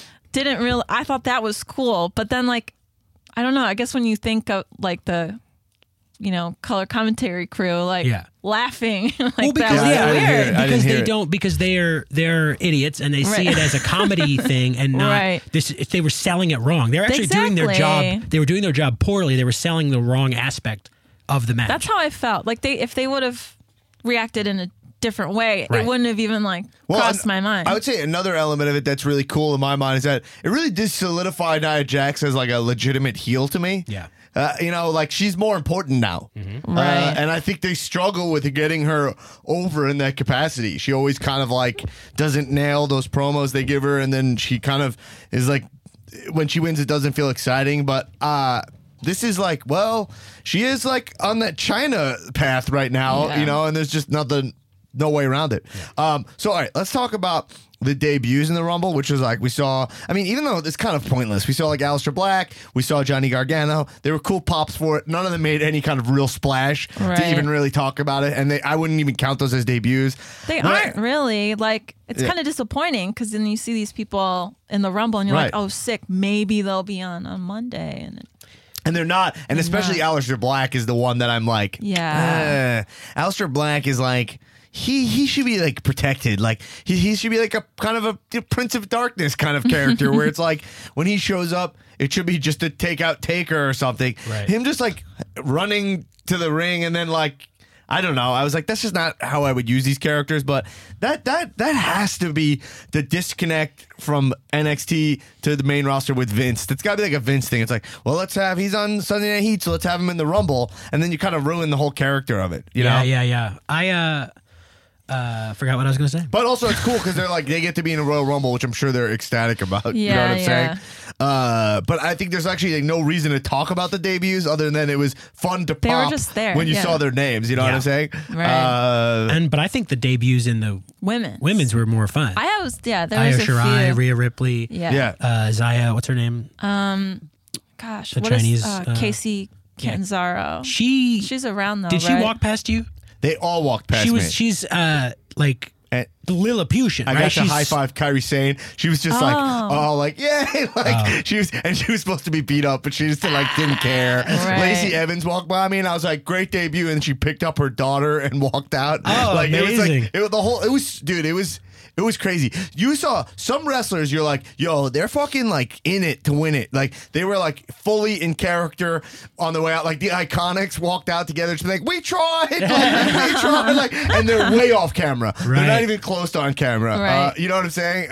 I thought that was cool, but then like, I don't know, I guess when you think of like the, you know, color commentary crew, like laughing like that was weird. Because they're idiots and they see it as a comedy thing and not this. If they were selling it wrong, they're actually doing their job. They were doing their job poorly. They were selling the wrong aspect of the match. That's how I felt. Like if they would have reacted in a different way, it wouldn't have even like crossed my mind. I would say another element of it that's really cool in my mind is that it really did solidify Nia Jax as like a legitimate heel to me. Yeah. You know, like she's more important now. Mm-hmm. And I think they struggle with getting her over in that capacity. She always kind of like doesn't nail those promos they give her, and then she kind of is like, when she wins, it doesn't feel exciting. But this is like, well, she is like on that China path right now, you know, and there's just no way around it. So, all right, let's talk about the debuts in the Rumble, which was like, we saw, I mean, even though it's kind of pointless, we saw like Aleister Black, we saw Johnny Gargano. They were cool pops for it. None of them made any kind of real splash to even really talk about it. And I wouldn't even count those as debuts. They aren't really. Like, it's kind of disappointing, because then you see these people in the Rumble and you're like, oh, sick. Maybe they'll be on Monday. And they're not. And especially Aleister Black is the one that I'm like, Aleister Black is like, he should be like protected. Like he should be like a kind of a Prince of Darkness kind of character where it's like when he shows up, it should be just to take out Taker or something. Right. Him just like running to the ring and then like, I don't know. I was like, that's just not how I would use these characters. But that has to be the disconnect from NXT to the main roster with Vince. That's got to be like a Vince thing. It's like, well, he's on Sunday Night Heat, so let's have him in the Rumble, and then you kind of ruin the whole character of it. You know? Yeah. I forgot what I was going to say. But also it's cool because they get to be in a Royal Rumble, which I'm sure they're ecstatic about. You know what I'm saying? But I think there's actually like no reason to talk about the debuts other than it was fun to pop were just there, when you saw their names. You know what I'm saying? Right. But I think the debuts in the women's were more fun. There was Io Shirai, a few. Rhea Ripley. Zaya, what's her name? Gosh, the Chinese Casey Catanzaro. She's around though. Did she walk past you? They all walked past me. She's like the Lilliputian. I got to high five Kairi Sane. She was just like, yay! She was supposed to be beat up, but she just didn't care. Lacey Evans walked by me, and I was like, great debut. And she picked up her daughter and walked out. Oh, amazing! It was It was crazy. You saw some wrestlers, you're like, yo, they're fucking like in it to win it. Like they were like fully in character on the way out. Like the Iconics walked out together to be like, we tried, like, we tried, like, and they're way off camera. Right. They're not even close to on camera. Right. You know what I'm saying?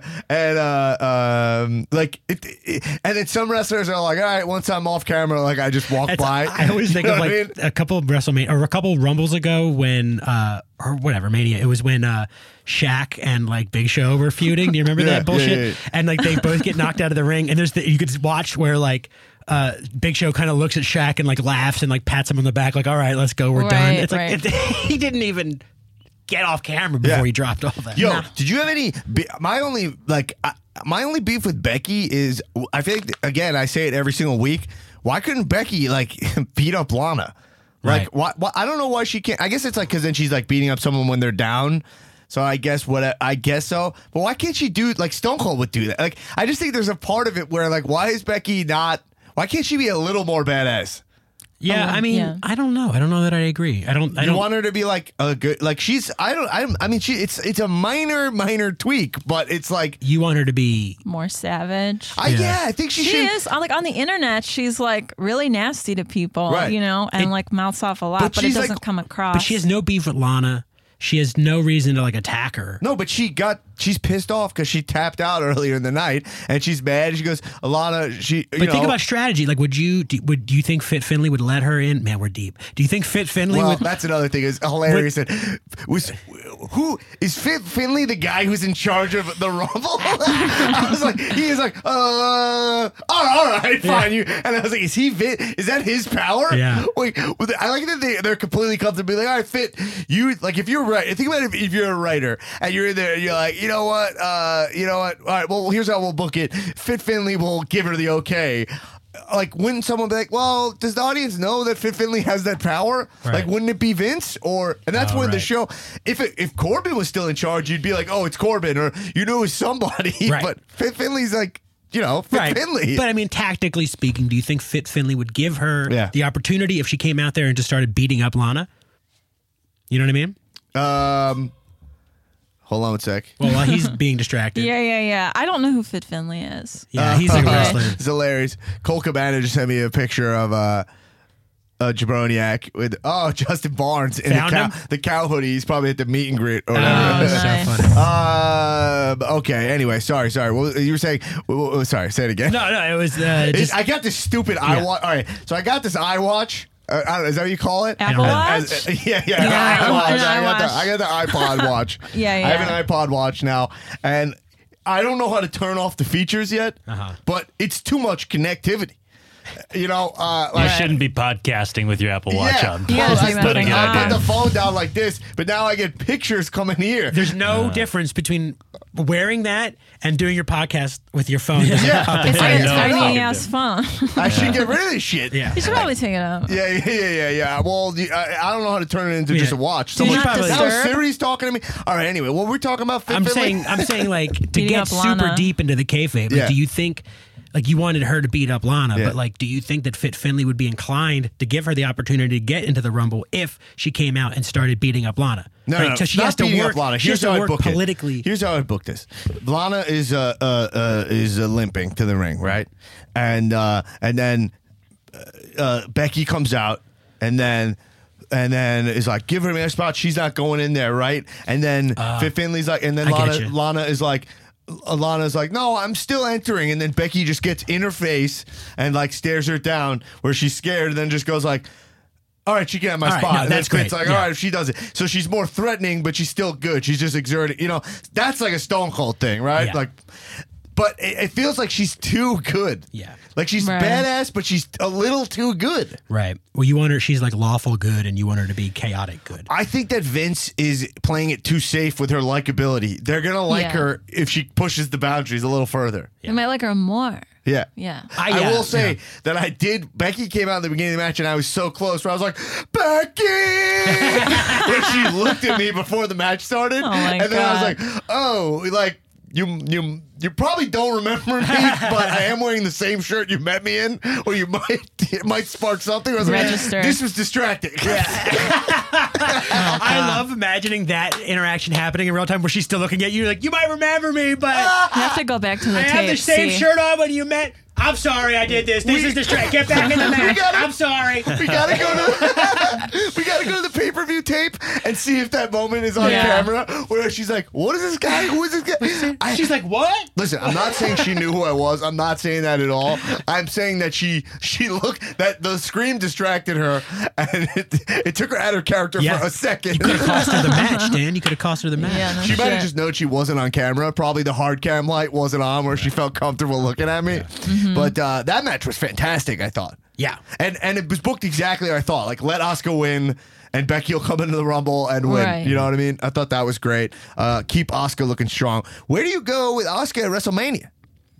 And then some wrestlers are like, all right, once I'm off camera, like I just walk by. I always think You of know like what I mean? a couple of WrestleMania or a couple of Rumbles ago when or whatever Mania. It was when Shaq and like Big Show were feuding. Do you remember that bullshit? Yeah. And like they both get knocked out of the ring, and you could watch where like Big Show kind of looks at Shaq and like laughs and like pats him on the back, like, all right, let's go, we're done. It's like he didn't even get off camera before he dropped all that. Yo, did you have any? My only beef with Becky is I think again I say it every single week. Why couldn't Becky like beat up Lana? Like Right. why? I don't know why she can't. I guess it's like because then she's like beating up someone when they're down. So I guess so. But why can't she do like Stone Cold would do that? Like I just think there's a part of it where like why is Becky not? Why can't she be a little more badass? Yeah, I mean, I don't know. I don't know that I agree. I don't want her to be like a good, like she's. I mean, it's a minor tweak, but it's like you want her to be more savage. I think she should. is like on the internet. She's like really nasty to people, Right. you know, and like mouths off a lot, but it she's, doesn't like- come across. But she has no beef with Lana. She has no reason to like attack her. No, but she's pissed off because she tapped out earlier in the night, and she's mad. She goes, Alana, But think about strategy. Like, do you think Fit Finlay would let her in? Man, we're deep. Do you think Fit Finlay Well, would? that's another thing. It's hilarious. Who is Fit Finlay the guy who's in charge of the Rumble? I was like, he is like, all right, fine. You and I was like, is he Fit? Is that his power? Yeah. Wait, I like that they're completely comfortable. Be like, all right, Fit. You like if you're right. Think about it if you're a writer and you're in there and you're like, you know what? All right. Well, here's how we'll book it. Fit Finlay will give her the okay. Like, wouldn't someone be like, well, does the audience know that Fit Finlay has that power? Right. Like, wouldn't it be Vince? And that's when the right. show, if Corbin was still in charge, you'd be like, oh, it's Corbin, or you knew it was somebody. Right. But Fit Finlay's like, Fit Finlay. But I mean, tactically speaking, do you think Fit Finlay would give her the opportunity if she came out there and just started beating up Lana? You know what I mean? Hold on a sec. Well, while he's being distracted. Yeah. I don't know who Fit Finlay is. Yeah, he's a wrestler. It's hilarious. Cole Cabana just sent me a picture of Jabroniak with Justin Barnes in Found the cow hoodie. He's probably at the meet and greet or Oh, whatever. nice. So funny. Okay. Anyway, sorry. What you were saying? Sorry. Say it again. No, it was just. I got this stupid iWatch. All right. So I got this iWatch. I don't know, is that what you call it? Apple Watch? Yeah. an I got the iPod Watch. Yeah. I have an iPod Watch now, and I don't know how to turn off the features yet, but it's too much connectivity. You shouldn't be podcasting with your Apple Watch on. You gotta take that Not a thing good off. I put idea. the phone down like this, but now I get pictures coming here. There's no difference between wearing that and doing your podcast with your phone. Yeah. It's I like a know. tiny ass phone. I should get rid of this shit. Yeah. You should probably take it out. Yeah. Well, I don't know how to turn it into just a watch. Do you Someone- not now disturb? Siri's talking to me. All right. Anyway, what we're talking about? I'm Finlay? saying like to Beating get up super Lana. deep into the kayfabe. Like, Yeah. do you think like you wanted her to beat up Lana, Yeah. but like, do you think that Fit Finlay would be inclined to give her the opportunity to get into the Rumble if she came out and started beating up Lana? No. So she not has to beating work. up Lana. She has Here's how to I work book it. politically. Here's how I book this. Lana is limping to the ring, right? And then Becky comes out, and then is like, give her a spot. She's not going in there, right? And then Fit Finlay's like, and then I get you. Lana is like. Alana's like, no, I'm still entering, and then Becky just gets in her face and like stares her down, where she's scared, and then just goes like, all right, she can have my All right, spot. no, And then that's great. It's like, Yeah. all right, if she does it. So she's more threatening, but she's still good. She's just exerting, that's like a Stone Cold thing, right? Yeah. Like, but it feels like she's too good. Yeah. Like she's Right. badass, but she's a little too good. Right. Well, you want her. She's like lawful good, and you want her to be chaotic good. I think that Vince is playing it too safe with her likability. They're going to like Yeah. her if she pushes the boundaries a little further. You might like her more. Yeah. Yeah. I will say that I did. Becky came out at the beginning of the match, and I was so close where I was like, Becky! When she looked at me before the match started. Oh, my and then I was God. like, oh, like, you probably don't remember me, but I am wearing the same shirt you met me in, or it might spark something. Or I was like, Register. this was distracting. I love imagining that interaction happening in real time where she's still looking at you like, you might remember me, but You have to go back to the I tape. have the same see. shirt on when you met. I'm sorry I did this. This is distracting. Get back in the match. I'm sorry. We gotta go to the pay-per-view tape and see if that moment is on camera where she's like, what is this guy? Who is this guy? She's like, what? Listen, I'm not saying she knew who I was. I'm not saying that at all. I'm saying that she looked, that the scream distracted her, and it took her out of her character for a second. You could have cost her the match, Dan. You could have cost her the match. Yeah, no She might have shit. just known she wasn't on camera. Probably the hard cam light wasn't on where she felt comfortable looking at me. But that match was fantastic, I thought. Yeah. And it was booked exactly how I thought. Like, let Asuka win, and Becky will come into the Rumble and win. Right. You know what I mean? I thought that was great. Keep Asuka looking strong. Where do you go with Asuka at WrestleMania?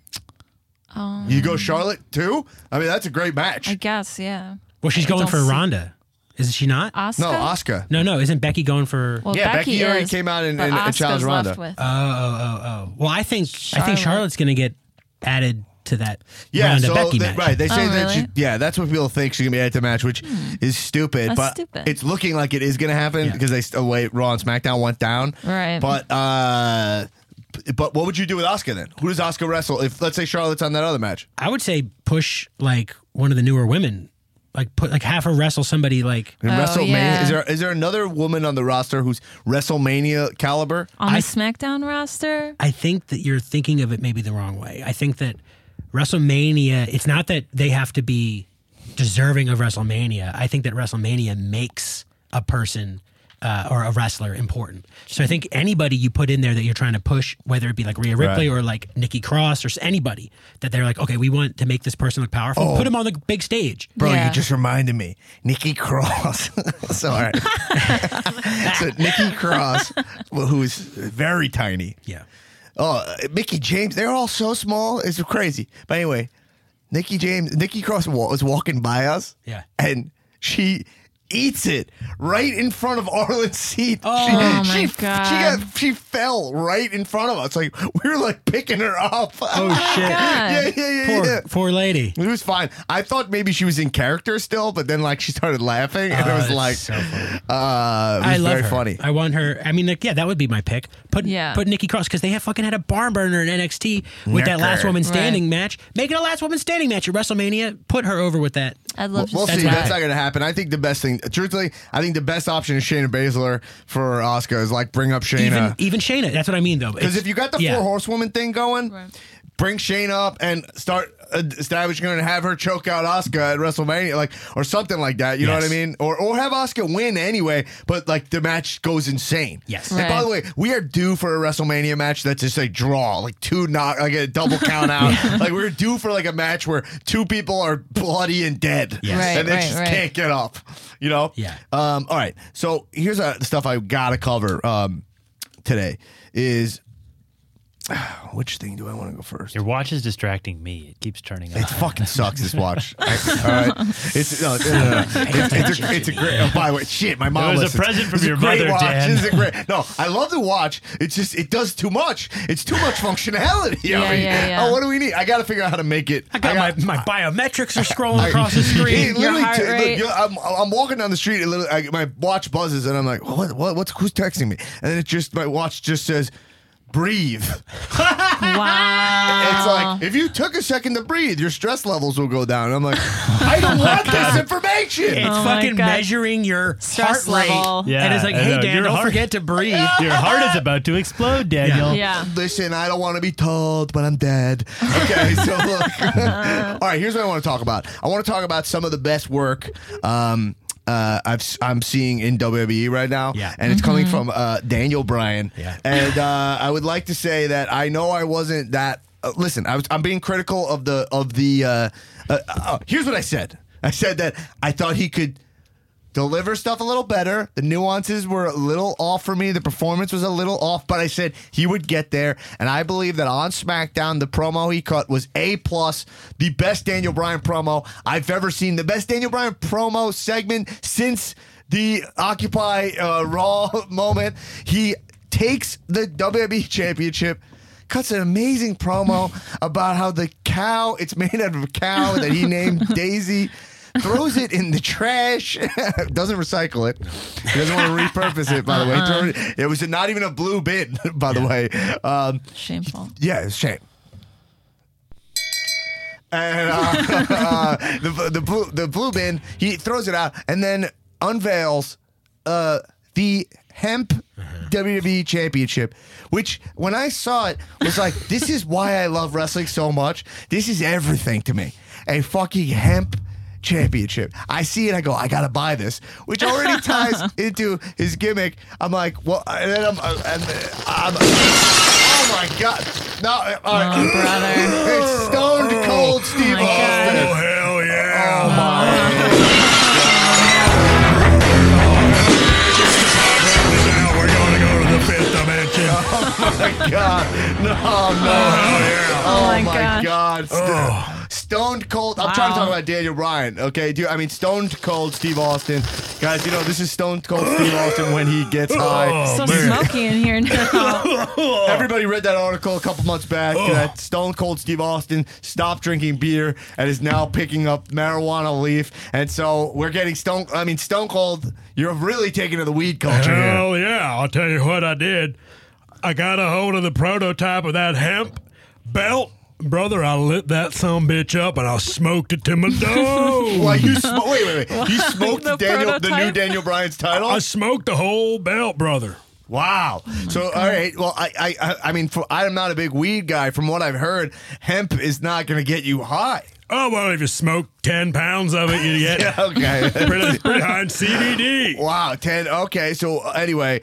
You go Charlotte too? I mean, that's a great match. I guess, yeah. Well, she's going don't for see- Ronda. Isn't she not? Asuka? No, Asuka. No. Isn't Becky going for? Well, Yeah, Becky already is, came out and but challenged Asuka's Ronda. left with. Well, I think Charlotte's going to get added to that Yeah, Ronda so Becky match. right. They say Oh, that really? that's what people think she's gonna be added to the match, which is stupid. That's but stupid. it's looking like it is gonna happen Yeah. because the way Raw and SmackDown went down. Right. But what would you do with Asuka then? Who does Asuka wrestle if, let's say, Charlotte's on that other match? I would say push like one of the newer women, like have her wrestle somebody like. In Oh, WrestleMania, yeah. is there another woman on the roster who's WrestleMania caliber? On the SmackDown roster? I think that you're thinking of it maybe the wrong way. I think that WrestleMania, it's not that they have to be deserving of WrestleMania. I think that WrestleMania makes a person or a wrestler important. So I think anybody you put in there that you're trying to push, whether it be like Rhea Ripley Right. or like Nikki Cross or anybody, that they're like, okay, we want to make this person look powerful, put him on the big stage. Bro, Yeah. you just reminded me. Nikki Cross. Sorry. So Nikki Cross, who is very tiny. Yeah. Oh, Mickey James, they're all so small. It's crazy. But anyway, Nikki Cross was walking by us. Yeah. And she eats it right in front of Arlen's seat. Oh, my God. She fell right in front of us. Like, we were like picking her up. Oh, shit. Yeah, yeah. Poor lady. It was fine. I thought maybe she was in character still, but then like she started laughing, and it was that's like, so funny. it was I love very her. funny. I want her. I mean, like, yeah, that would be my pick. Put Nikki Cross because they have fucking had a barn burner in NXT with that Necker. last woman standing Right. match. Make it a last woman standing match at WrestleMania. Put her over with that. I'd love to We'll see see. that. That's not going to happen. I think the best thing, truthfully, I think the best option is Shayna Baszler for Asuka is like bring up Shayna. Even Shayna. That's what I mean, though. Because if you got the yeah. four horsewoman thing going, bring Shayna up and start establishing her and have her choke out Asuka at WrestleMania, like, or something like that. You know what I Yes. mean? Or have Asuka win anyway, but like the match goes insane. Yes. And by Right. the way, we are due for a WrestleMania match that's just a draw, like like a double count out. Like we're due for like a match where two people are bloody and dead, Yes. Right, and they right, just right. can't get up. You know? Yeah. All right. So here's the stuff I gotta cover today is. Which thing do I want to go first? Your watch is distracting me. It keeps turning It on. fucking sucks, this watch. All right, it's a great. Oh, by the way, shit, my mom. It was a listens. present from It's a your great mother, watch. Dan. This is a great. No, I love the watch. It's just it does too much. It's too much functionality. Yeah. Oh, what do we need? I got to figure out how to make it. I got my biometrics are scrolling across the It screen. literally heart rate. I'm walking down the street and literally, my watch buzzes and I'm like, what's who's texting me? And then it just my watch just says, breathe. Wow. It's like, if you took a second to breathe, your stress levels will go down. And I'm like, I don't want this information. It's Oh my fucking God. measuring your Stress heart rate. level. Yeah, And it's like, I hey, know. Dan, Your don't heart- forget to breathe. Your heart is about to explode, Daniel. Yeah. Listen, I don't want to be told, but I'm dead. Okay, so look. All right, here's what I want to talk about. I want to talk about some of the best work I'm seeing in WWE right now. Yeah. And it's coming from Daniel Bryan. Yeah. And I would like to say that I know I wasn't that. Listen, I'm being critical of the. Here's what I said. I said that I thought he could deliver stuff a little better. The nuances were a little off for me. The performance was a little off, but I said he would get there. And I believe that on SmackDown, the promo he cut was A+, the best Daniel Bryan promo I've ever seen. The best Daniel Bryan promo segment since the Occupy Raw moment. He takes the WWE Championship, cuts an amazing promo about how the cow, it's made out of a cow that he named Daisy. Throws it in the trash. Doesn't recycle it. He doesn't want to repurpose it, by the way. It was not even a blue bin, by the way. Shameful. Yeah, it's a shame. And the blue bin, he throws it out and then unveils the hemp WWE Championship, which when I saw it was like, this is why I love wrestling so much. This is everything to me. A fucking hemp championship. I see it, I go, I gotta buy this, which already ties into his gimmick. I'm like, well, and then I'm oh my god, no, all right, brother, it's Stone Cold Steve Austin. Oh hell yeah! Oh my. Now we're going to go to the fifth dimension. Oh my god, no, Oh my god. Stone Cold. I'm trying to talk about Daniel Bryan, okay? Stone Cold Steve Austin. Guys, this is Stone Cold Steve Austin when he gets high. So smoky in here now. Everybody read that article a couple months back that Stone Cold Steve Austin stopped drinking beer and is now picking up marijuana leaf. And so we're getting Stone Cold, you're really taking to the weed culture here. Hell yeah! I'll tell you what I did. I got a hold of the prototype of that hemp belt. Brother, I lit that sumbitch up and I smoked it to my dome. Wait. You smoked The the new Daniel Bryan's title? I smoked the whole belt, brother. Wow. So, all right. Well, I'm not a big weed guy. From what I've heard, hemp is not going to get you high. Oh, well, if you smoke 10 pounds of it, you get okay. pretty high in CBD. Wow, 10. Okay. So, anyway,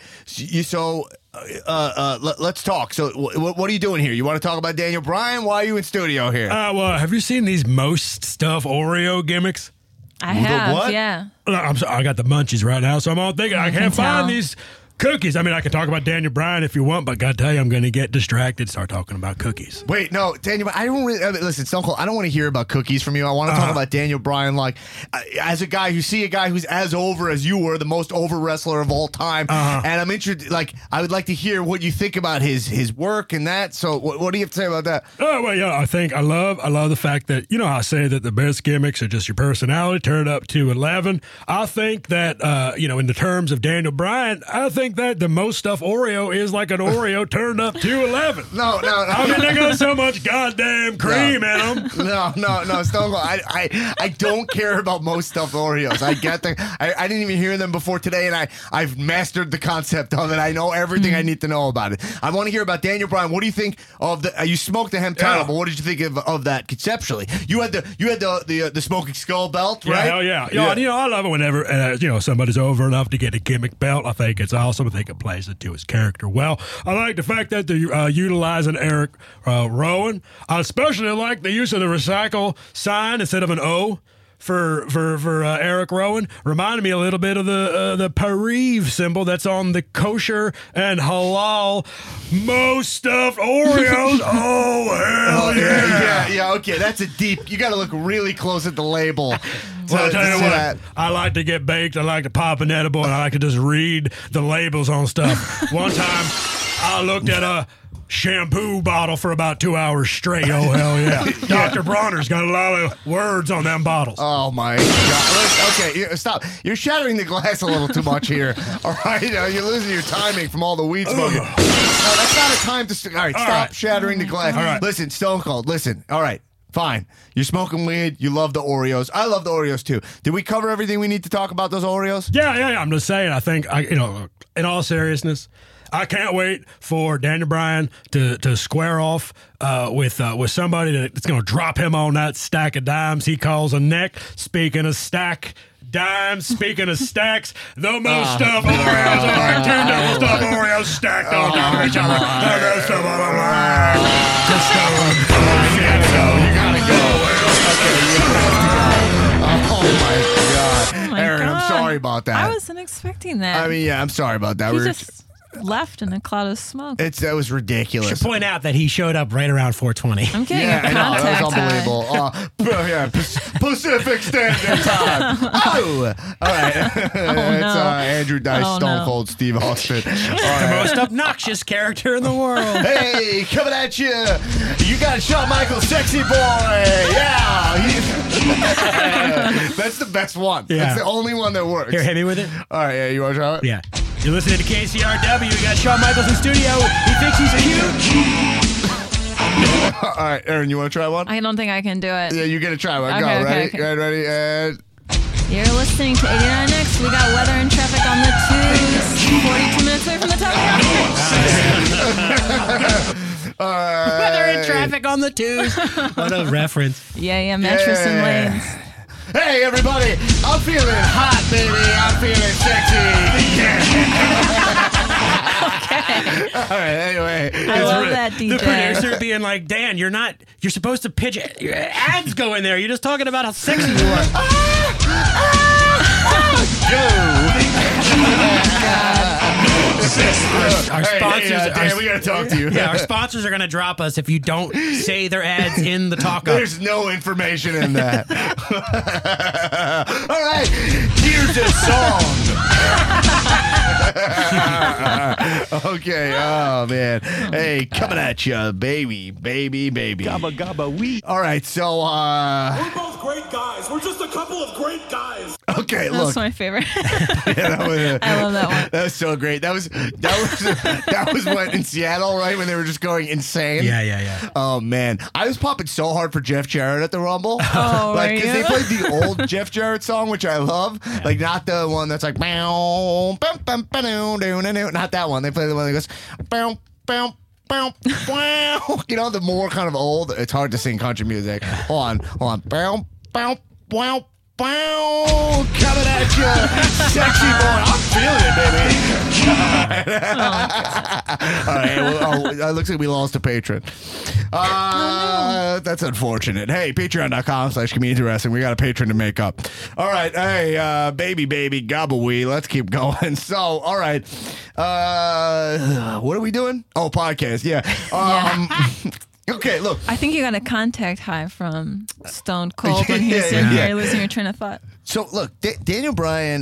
let's talk. So, what are you doing here? You want to talk about Daniel Bryan? Why are you in studio here? Well, have you seen these Most Stuff Oreo gimmicks? I have, what? yeah. I'm sorry, I got the munchies right now, so I'm all thinking I can't find these cookies. I mean, I can talk about Daniel Bryan if you want, but gotta tell you, I'm gonna get distracted, start talking about cookies. Wait, no, Daniel, I don't really listen, Stone Cold, I don't want to hear about cookies from you. I want to talk about Daniel Bryan, like as a guy who's as over as you were, the most over wrestler of all time, and I'm interested. Like, I would like to hear what you think about his work and that. So, what do you have to say about that? Oh well, yeah, I love the fact that how I say that the best gimmicks are just your personality turned up to 11. I think that in the terms of Daniel Bryan, I think that the Most Stuff Oreo is like an Oreo turned up to 11. No. I mean, they got so much goddamn cream in them. No, Stone Cold. I don't care about Most Stuff Oreos. I get them. I didn't even hear them before today, and I've mastered the concept of it. I know everything I need to know about it. I want to hear about Daniel Bryan. What do you think of the? You smoked the hemp title, but what did you think of that conceptually? You had the smoking skull belt, right? Hell yeah. I love it whenever somebody's over enough to get a gimmick belt. I think it's awesome. I think it plays it to his character well. I like the fact that they're utilizing Eric Rowan. I especially like the use of the recycle sign instead of an O for Eric Rowan. Reminded me a little bit of the Pariv symbol that's on the kosher and halal Most Stuff Oreos. Oh hell yeah. Okay, that's a deep. You got to look really close at the label. Well, I'll tell you what, I like to get baked, I like to pop an edible, and I like to just read the labels on stuff. One time, I looked at a shampoo bottle for about 2 hours straight. Oh, hell yeah. Dr. Bronner's got a lot of words on them bottles. Oh, my God. Okay, stop. You're shattering the glass a little too much here. All right? You're losing your timing from all the weed smoking. No, that's not a time to... All right, stop shattering the glass. All right. Listen, Stone Cold, listen. All right. Fine. You're smoking weed. You love the Oreos. I love the Oreos too. Did we cover everything we need to talk about those Oreos? Yeah. I'm just saying. I think in all seriousness, I can't wait for Daniel Bryan to square off with somebody that's going to drop him on that stack of dimes he calls a neck. Speaking of stack dimes, speaking of stacks, the Most Stuff Oreos are 10 double stuffed Oreos stacked on top of each other. Just You gotta go. Oh my God. Aaron, I'm sorry about that. I wasn't expecting that. I mean, yeah, I'm sorry about that. left in a cloud of smoke. That was ridiculous. Should point out that he showed up right around 4:20. I'm getting Yeah, a I know. That was contact unbelievable. Pacific Standard Time. Oh! All right. It's Andrew Dice, Stone Cold Steve Austin. The most obnoxious character in the world. Hey, coming at you. You got Shawn Michaels, Sexy Boy. Yeah. That's the best one. Yeah. That's the only one that works. Here, hit me with it. All right, yeah, you want to try it? Yeah. You're listening to KCRW. We got Shawn Michaels in studio. He thinks he's cute. All right, Aaron, you want to try one? I don't think I can do it. Yeah, you're going to try one. Okay, Go. okay, Ready? okay. Ready? And... You're listening to 89X. We got weather and traffic on the twos. 42 minutes away from the top. All right. Weather and traffic on the twos. What a reference. Yeah, mattress and lanes. Hey, everybody. I'm feeling hot, baby. I'm feeling sexy. Okay. All right, anyway. I love that DJ. The producer being like, Dan, you're supposed to pitch your ads go in there. You're just talking about how sexy you are. Our sponsors, Dan, we got to talk to you. our sponsors are going to drop us if you don't say their ads in the talk-up. There's no information in that. All right, here's a song. Okay, oh man. Hey, coming at you, baby. Gabba gabba wee. All right, so We're both great guys. We're just a couple of great guys. okay, That's look. my favorite. Yeah, I love that one. That was so great. That was when in Seattle, right, when they were just going insane. Yeah. Oh man, I was popping so hard for Jeff Jarrett at the Rumble. Oh, like were because they you? played the old Jeff Jarrett song, which I love. Like not the one that's like bow, bum, bum, ba-doo, doo, doo, doo. Not that one. They play the one that goes bow, bow. Bow, bow. You know, the more kind of old. It's hard to sing country music. Hold on. Bow, bow, bow. Bow, coming at you, sexy boy. I'm feeling it, baby. All right. Well, it looks like we lost a patron. That's unfortunate. Hey, patreon.com/community wrestling. We got a patron to make up. All right. Hey, baby, gobblewee. Let's keep going. So, all right. What are we doing? Oh, podcast. Yeah. Okay, look. I think you got a contact high from Stone Cold when he's in Yeah. here losing your train of thought. So look, Daniel Bryan.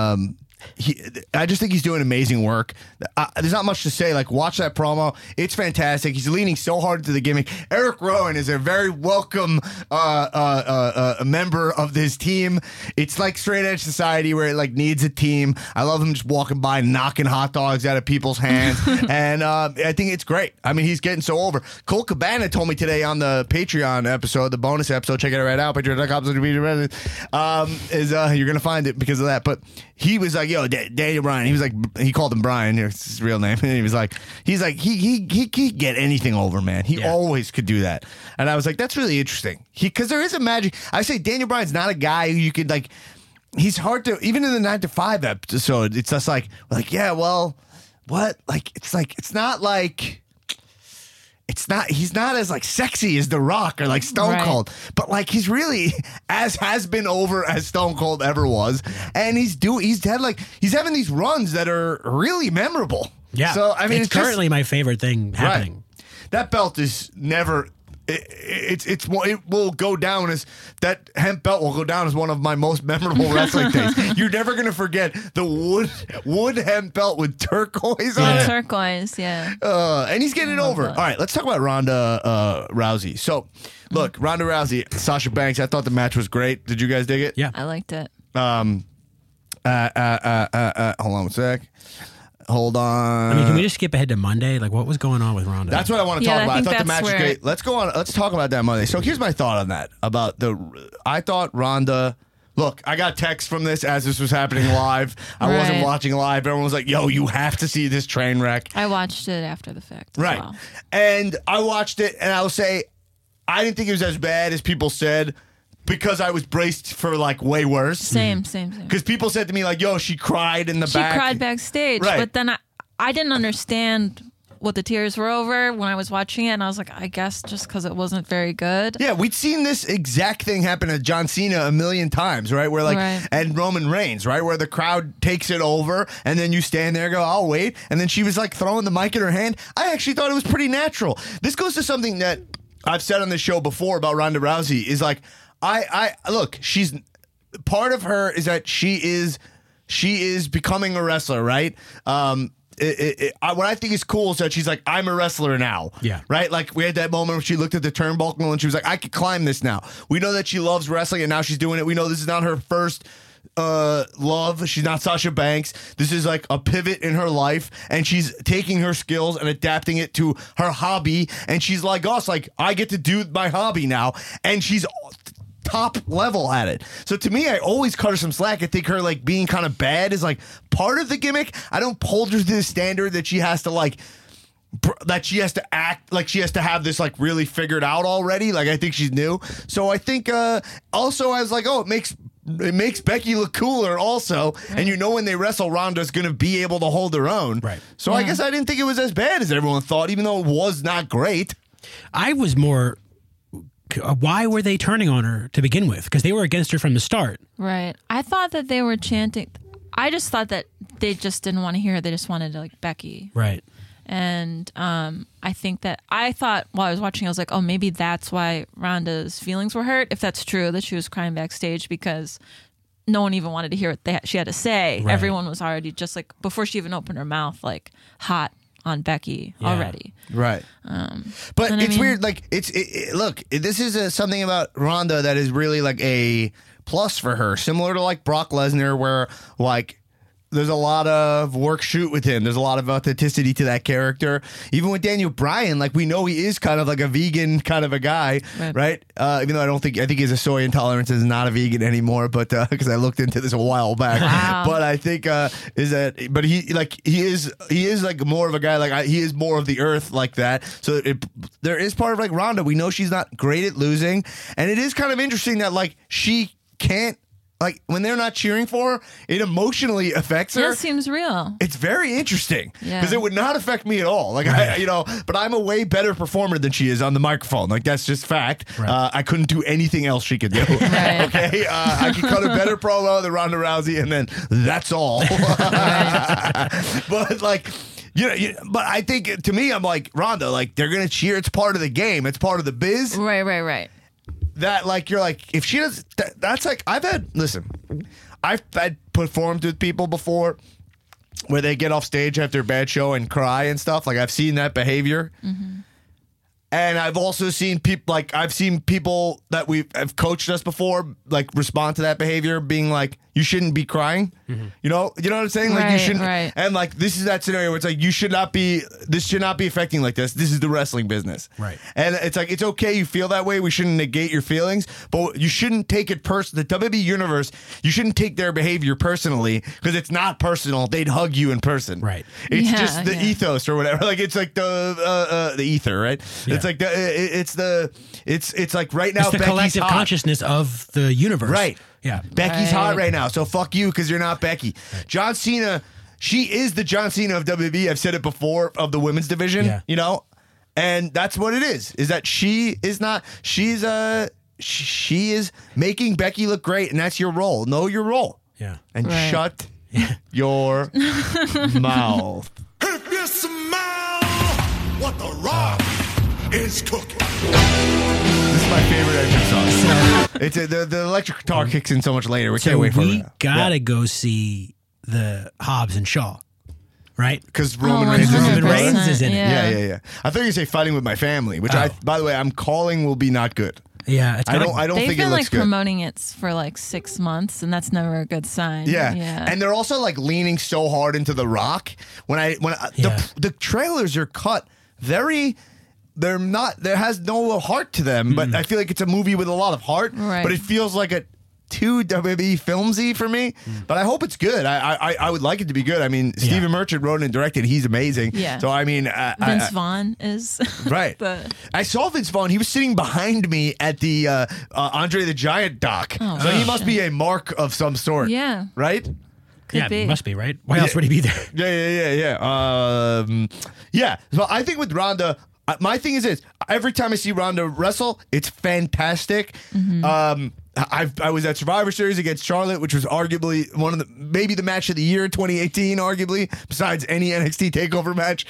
I just think he's doing amazing work. There's not much to say. Like, watch that promo; it's fantastic. He's leaning so hard into the gimmick. Eric Rowan is a very welcome member of this team. It's like Straight Edge Society, where it like needs a team. I love him just walking by, knocking hot dogs out of people's hands, and I think it's great. I mean, he's getting so over. Cole Cabana told me today on the Patreon episode, the bonus episode. Check it out right now. Patreon.com. You're gonna find it because of that, but. He was like, yo, Daniel Bryan. He was like, he called him Brian. It's his real name. And he was like, he could get anything over, man. He always could do that. And I was like, that's really interesting. Because there is a magic. I say Daniel Bryan's not a guy who you could like. He's hard to even in the 9 to 5 episode. It's just like, yeah, well, what? Like, it's not like. He's not as like sexy as The Rock or like Stone Cold, but like he's really has been over as Stone Cold ever was, and he's having these runs that are really memorable. Yeah. So I mean, it's currently my favorite thing happening. Right. That belt is never. It will go down as that hemp belt will go down as one of my most memorable wrestling days. You're never gonna forget the wood hemp belt with turquoise on it. Turquoise, yeah. And he's getting it over. All right, let's talk about Ronda Rousey. So, look, Ronda Rousey, Sasha Banks. I thought the match was great. Did you guys dig it? Yeah, I liked it. Hold on one sec. Hold on. I mean, can we just skip ahead to Monday? Like, what was going on with Ronda? That's what I want to talk about. I thought the match was where... great. Let's go on. Let's talk about that Monday. So here's my thought on that. I thought Ronda. Look, I got text from this as this was happening live. I wasn't watching live. Everyone was like, yo, you have to see this train wreck. I watched it after the fact. Right. Well. And I watched it, and I will say, I didn't think it was as bad as people said. Because I was braced for like way worse. Same. Because people said to me like, "Yo, she cried in the back." She cried backstage, right. But then I didn't understand what the tears were over when I was watching it, and I was like, I guess just because it wasn't very good. Yeah, we'd seen this exact thing happen to John Cena a million times, right? Where and Roman Reigns, right? Where the crowd takes it over, and then you stand there and go, I'll wait. And then she was like throwing the mic in her hand. I actually thought it was pretty natural. This goes to something that I've said on this show before about Ronda Rousey is like, I look, she's part of her is that she is becoming a wrestler, right? What I think is cool is that she's like, I'm a wrestler now. Yeah. Right? Like, we had that moment where she looked at the turnbuckle and she was like, I could climb this now. We know that she loves wrestling and now she's doing it. We know this is not her first love. She's not Sasha Banks. This is like a pivot in her life, and she's taking her skills and adapting it to her hobby. And she's like us, like, I get to do my hobby now. And she's top level at it. So to me, I always cut her some slack. I think her like being kind of bad is like part of the gimmick. I don't hold her to the standard that she has to like that she has to act like she has to have this like really figured out already. Like, I think she's new. So I think also I was like, oh, it makes Becky look cooler also. Right. And you know, when they wrestle, Ronda's going to be able to hold her own. Right. So I guess I didn't think it was as bad as everyone thought, even though it was not great. I was more, why were they turning on her to begin with? Because they were against her from the start. Right. I thought that they were chanting. I just thought that they just didn't want to hear it. They just wanted to like Becky. Right. And I think that I thought while I was watching, I was like, oh, maybe that's why Ronda's feelings were hurt. If that's true, that she was crying backstage because no one even wanted to hear what she had to say. Right. Everyone was already just like, before she even opened her mouth, like hot on Becky already. Right. But it's weird. Like, look, this is something about Ronda that is really like a plus for her, similar to like Brock Lesnar, where like there's a lot of work shoot with him. There's a lot of authenticity to that character. Even with Daniel Bryan, like, we know he is kind of like a vegan kind of a guy, right? Even though I think he has a soy intolerance and is not a vegan anymore, but because I looked into this a while back. Wow. But I think but he is like more of a guy, like he is more of the earth like that. So there is part of like Ronda. We know she's not great at losing, and it is kind of interesting that like she can't. Like, when they're not cheering for her, it emotionally affects her. That seems real. It's very interesting because it would not affect me at all. Like, but I'm a way better performer than she is on the microphone. Like, that's just fact. Right. I couldn't do anything else she could do. Right. Okay, I could cut a better promo than Ronda Rousey, and then that's all. But like. But I think, to me, I'm like, Ronda, like, they're going to cheer. It's part of the game. It's part of the biz. Right. That, like, you're like, if she does, that's like, I've had performed with people before where they get off stage after a bad show and cry and stuff. Like, I've seen that behavior. Mm-hmm. And I've also seen people, like, that have coached us before, like, respond to that behavior, being like, you shouldn't be crying. Mm-hmm. You know what I'm saying? Like, you shouldn't. Right. And like, this is that scenario where it's like, this should not be affecting like this. This is the wrestling business. Right. And it's like, it's okay you feel that way. We shouldn't negate your feelings, but you shouldn't take it personally. The WWE universe, you shouldn't take their behavior personally, because it's not personal. They'd hug you in person. Right. It's just the ethos or whatever. Like, it's like the ether, right? Yeah. It's like it's like right now, it's the Becky's collective hot. Consciousness of the universe. Right. Yeah. Becky's hot right now, so fuck you because you're not Becky. Right. John Cena, she is the John Cena of WWE. I've said it before, of the women's division, you know? And that's what it is that she is not, she is making Becky look great, and that's your role. Know your role. Yeah. And shut your mouth. If you smell what the Rock is cooking. This is my favorite entrance song. It's the electric guitar kicks in so much later. We can't wait for it. We gotta go see the Hobbs and Shaw, right? Because Roman Reigns is in it. Yeah. I thought you say fighting with my family, which by the way, I'm calling will be not good. Yeah, it's I don't think it looks good. They've been like promoting it for like 6 months, and that's never a good sign. Yeah. And they're also like leaning so hard into The Rock. The trailers are cut very. They're not. There has no heart to them, but I feel like it's a movie with a lot of heart. Right. But it feels like a too WWE filmsy for me. But I hope it's good. I would like it to be good. I mean, Stephen Merchant wrote and directed. He's amazing. Yeah. So I mean, Vince Vaughn is right. I saw Vince Vaughn. He was sitting behind me at the Andre the Giant doc. So he must be a mark of some sort. Yeah. Right. Could be. Must be, right? Why else would he be there? Yeah. Yeah. So I think with Ronda, my thing is this: every time I see Ronda wrestle, it's fantastic. I was at Survivor Series against Charlotte, which was arguably maybe the match of the year 2018, arguably, besides any NXT TakeOver match.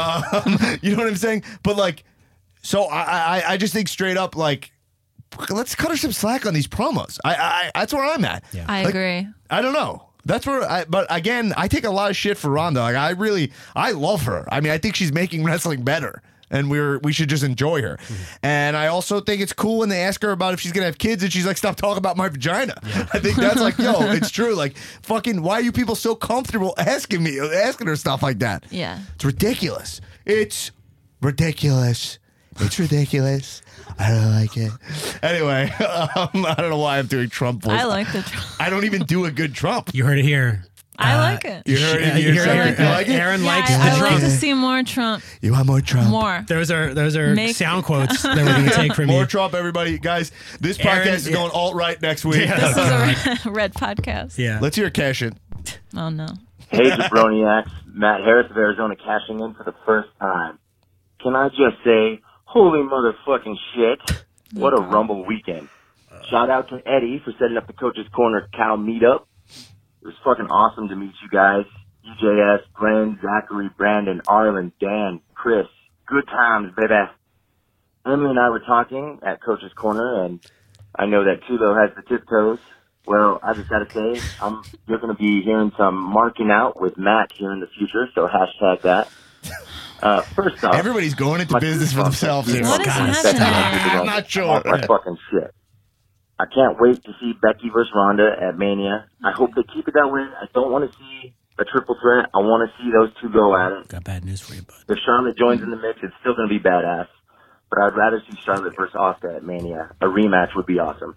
You know what I'm saying? But like, so I just think straight up, like, let's cut her some slack on these promos. That's where I'm at. Yeah. I agree. I don't know. That's where but again, I take a lot of shit for Ronda. Like, I love her. I mean, I think she's making wrestling better. And we should just enjoy her. And I also think it's cool when they ask her about if she's gonna have kids, and she's like, "Stop talking about my vagina." Yeah. I think that's like, yo, it's true. Like, fucking, why are you people so comfortable asking her stuff like that? Yeah, it's ridiculous. It's ridiculous. It's ridiculous. I don't like it. Anyway, I don't know why I'm doing Trump voice. I like the Trump. I don't even do a good Trump. You heard it here. I like it. You heard it. You like it? Aaron likes I the like Trump. to see more Trump. You want more Trump? More. Those are sound quotes that we're going to take from more you. Trump, everybody. Guys, this podcast is going alt-right next week. This is a red podcast. Yeah. Let's hear Cash In. Oh, no. Hey, Jabroniacs. Matt Harris of Arizona cashing in for the first time. Can I just say, holy motherfucking shit. What a Rumble weekend. Shout out to Eddie for setting up the Coach's Corner Cow meetup. It was fucking awesome to meet you guys. EJS, Glenn, Zachary, Brandon, Arlen, Dan, Chris. Good times, baby. Emily and I were talking at Coach's Corner, and I know that Tulo has the tiptoes. Well, I just gotta say, you're gonna be hearing some marking out with Matt here in the future, so hashtag that. First off, everybody's going into business for themselves. What is happening? I'm not sure. My fucking shit. I can't wait to see Becky versus Ronda at Mania. I hope they keep it that way. I don't want to see a triple threat. I want to see those two go at it. Got bad news for you, bud. If Charlotte joins in the mix, it's still going to be badass. But I'd rather see Charlotte versus Asuka at Mania. A rematch would be awesome.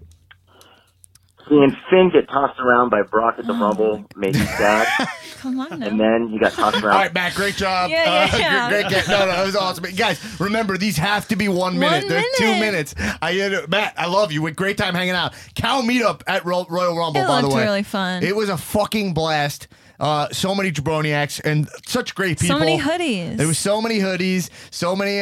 Seeing Finn get tossed around by Brock at the Rumble made me sad. Come on now. And then he got tossed around. All right, Matt, great job. Yeah. Great. No, it was awesome. Guys, remember, these have to be 1 minute. They're 2 minutes. Matt, I love you. We had a great time hanging out. Cow meetup at Royal Rumble, by the way. It looked really fun. It was a fucking blast. So many jabroniacs and such great people. So many hoodies. There was so many hoodies, so many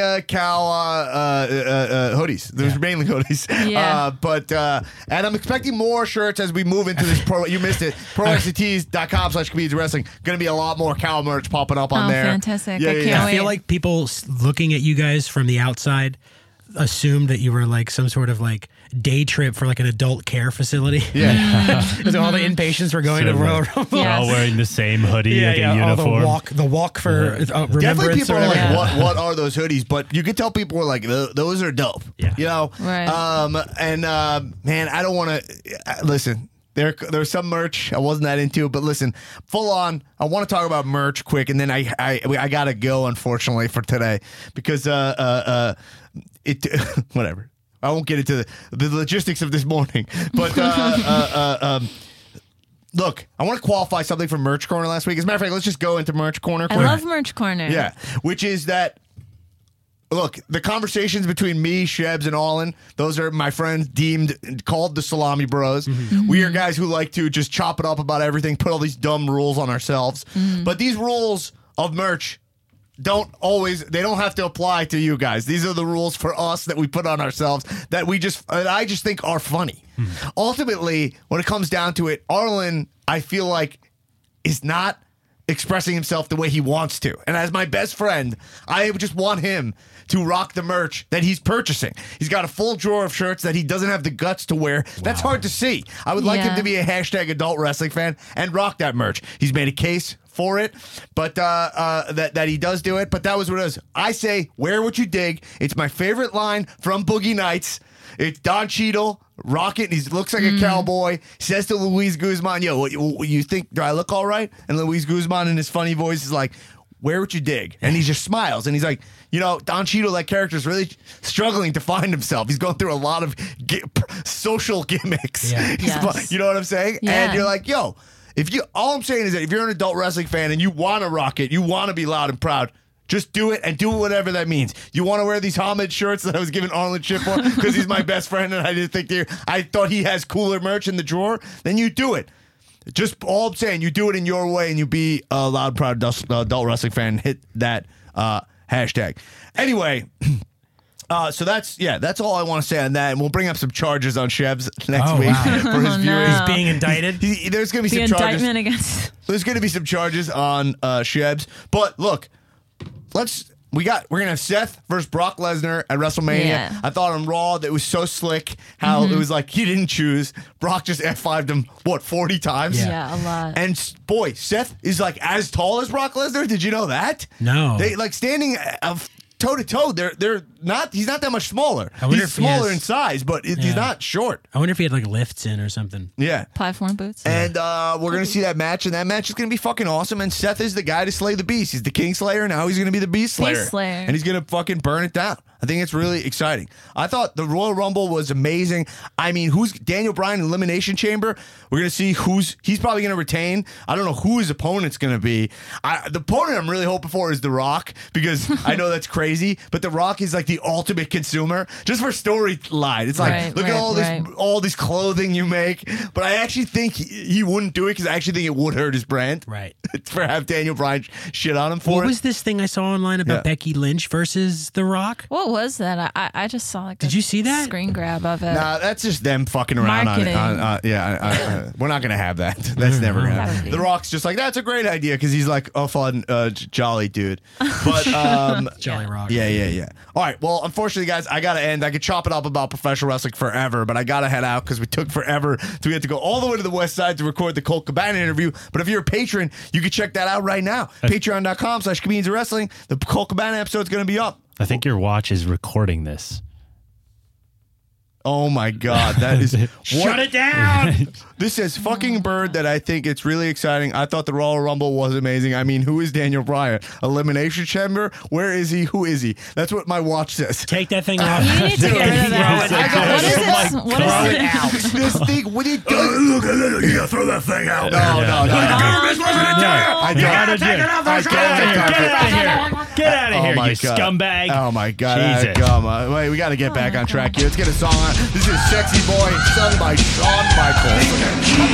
hoodies. There's mainly hoodies. Yeah. And I'm expecting more shirts as we move into this pro. You missed it. ProXCTs.com/comedians wrestling. Going to be a lot more cow merch popping up on there. Fantastic. Yeah, I can't yeah. wait. I feel like people looking at you guys from the outside assumed that you were like some sort of like day trip for like an adult care facility. Yeah. Because all the inpatients were going to Royal Rumble. They're all wearing the same hoodie, like a uniform. The walk for remembrance. Definitely people or are whatever. like, what are those hoodies? But you could tell people were like, those are dope. Yeah. You know? Right. Man, I don't want to listen. There's some merch I wasn't that into, but listen, full on. I want to talk about merch quick, and then I gotta go, unfortunately, for today because whatever. I won't get into the logistics of this morning, but look, I want to qualify something from Merch Corner last week. As a matter of fact, let's just go into Merch Corner. I love Merch Corner. Yeah, which is that. Look, the conversations between me, Shebs, and Allin, those are my friends called the Salami Bros. Mm-hmm. We are guys who like to just chop it up about everything, put all these dumb rules on ourselves. Mm-hmm. But these rules of merch they don't have to apply to you guys. These are the rules for us that we put on ourselves that I just think are funny. Ultimately, when it comes down to it, Arlen, I feel like, is not expressing himself the way he wants to. And as my best friend, I just want him to rock the merch that he's purchasing. He's got a full drawer of shirts that he doesn't have the guts to wear. That's hard to see. I would like him to be a hashtag adult wrestling fan and rock that merch. He's made a case for it, but that he does do it. But that was what it was. I say, wear what you dig. It's my favorite line from Boogie Nights. It's Don Cheadle, rock it, and he looks like a cowboy. Says to Luis Guzman, yo, what you think, do I look all right? And Luis Guzman in his funny voice is like, wear what you dig. And he just smiles. And he's like, Don Cheadle, that character, is really struggling to find himself. He's going through a lot of social gimmicks. Yeah. Yes. You know what I'm saying? Yeah. And you're like, yo, all I'm saying is that if you're an adult wrestling fan and you want to rock it, you want to be loud and proud, just do it and do whatever that means. You want to wear these homage shirts that I was giving Arlen shit for because he's my best friend and I thought he has cooler merch in the drawer, then you do it. Just all I'm saying, you do it in your way and you be a loud, proud adult wrestling fan. Hit that Hashtag. Anyway. So that's all I want to say on that, and we'll bring up some charges on Shebs next week for his viewing. He's being indicted. There's going to be The some charges. indictment against. There's going to be some charges on Shebs, but look, we're gonna have Seth versus Brock Lesnar at WrestleMania. Yeah. I thought on Raw that it was so slick how it was like he didn't choose. Brock just F5'd him 40 times. Yeah, a lot. And boy, Seth is like as tall as Brock Lesnar. Did you know that? No. They like standing toe to toe. They're not. He's not that much smaller. He's smaller in size, but he's not short. I wonder if he had like lifts in or something. Yeah. Platform boots. And we're going to see that match, and that match is going to be fucking awesome. And Seth is the guy to slay the beast. He's the King Slayer. Now he's going to be the Beast Slayer. Beast Slayer. And he's going to fucking burn it down. I think it's really exciting. I thought the Royal Rumble was amazing. I mean, who's Daniel Bryan in Elimination Chamber? We're going to see he's probably going to retain. I don't know who his opponent's going to be. The opponent I'm really hoping for is The Rock, because I know that's crazy, but The Rock is like the ultimate consumer just for storyline. It's like, look at all this clothing you make. But I actually think he wouldn't do it because I actually think it would hurt his brand. Right. For have Daniel Bryan shit on him for What it. was this thing I saw online about Becky Lynch versus The Rock? What was that? I just saw like. Did you see that screen grab of it? Nah, that's just them fucking around Marketing. on we're not gonna have that. That's never gonna happen. The Rock's just like, that's a great idea because he's like a fun, jolly dude. But Jolly Rock. Yeah. All right. Well, unfortunately, guys, I gotta end. I could chop it up about professional wrestling forever, but I gotta head out because we took forever. So we had to go all the way to the West Side to record the Colt Cabana interview. But if you're a patron, you can check that out right now. Patreon.com/Comedians of Wrestling. The Colt Cabana episode's gonna be up. I think your watch is recording this. Oh my God, that is Shut it down. This says fucking bird that I think it's really exciting. I thought the Royal Rumble was amazing. I mean, who is Daniel Bryan? Elimination Chamber? Where is he? Who is he? That's what my watch says. Take that thing off. You need to get rid of that. What is it? Out. This thing, what are you doing? Look, you gotta throw that thing out. No. I gotta take it off. Get out of here, you God. scumbag. Oh my God. Jesus. Wait, we got to get back on track here. Let's get a song on. This is Sexy Boy, sung by Shawn Michaels.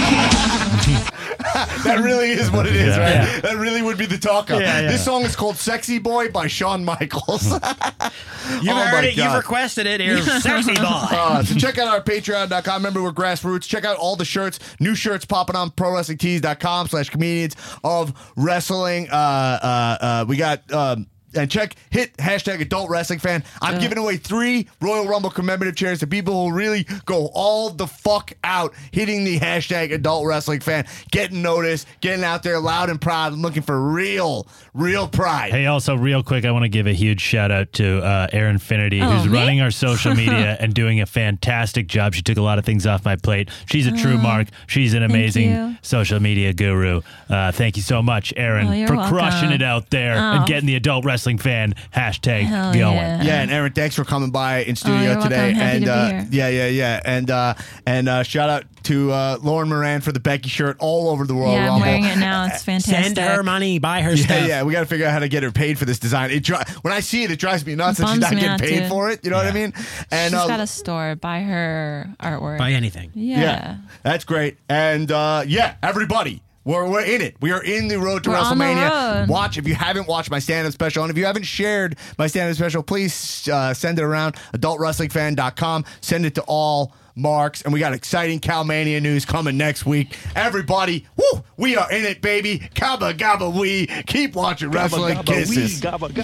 That really is what it is, right? Yeah. That really would be the talk-up. Yeah. This song is called Sexy Boy by Shawn Michaels. You've heard it. You've requested it. Here's Sexy Boy. So check out our Patreon.com. Remember, we're Grassroots. Check out all the shirts. New shirts popping on ProWrestlingTees.com/Comedians of Wrestling. We got... and hit hashtag Adult Wrestling Fan. I'm giving away 3 Royal Rumble commemorative chairs to people who really go all the fuck out, hitting the hashtag Adult Wrestling Fan, getting noticed, getting out there loud and proud, and looking for real pride. Hey, also, real quick, I want to give a huge shout out to Erin Finity, who's running our social media and doing a fantastic job. She took a lot of things off my plate. She's a true mark. She's an amazing social media guru. Thank you so much, Erin, for crushing it out there and getting the Adult Wrestling Fan hashtag Hell going. yeah. And Erin, thanks for coming by in studio you're today. welcome. Happy to be here. Yeah. And shout out to Lauren Moran for the Becky shirt all over the Royal Rumble. I'm wearing it now. It's fantastic. Send her money. Buy her stuff. Yeah, we got to figure out how to get her paid for this design. When I see it, it drives me nuts that she's Bums not me getting out, paid dude. for it. You know what I mean? And She's got a store. Buy her artwork. Buy anything. Yeah. That's great. And everybody. We're in it. We are in the road to We're on the WrestleMania. road. Watch, if you haven't watched my stand-up special, and if you haven't shared my stand-up special, please send it around, adultwrestlingfan.com. Send it to all marks. And we got exciting Calmania news coming next week. Everybody, we are in it, baby. Gabba, gabba, we. Keep watching wrestling. Kisses.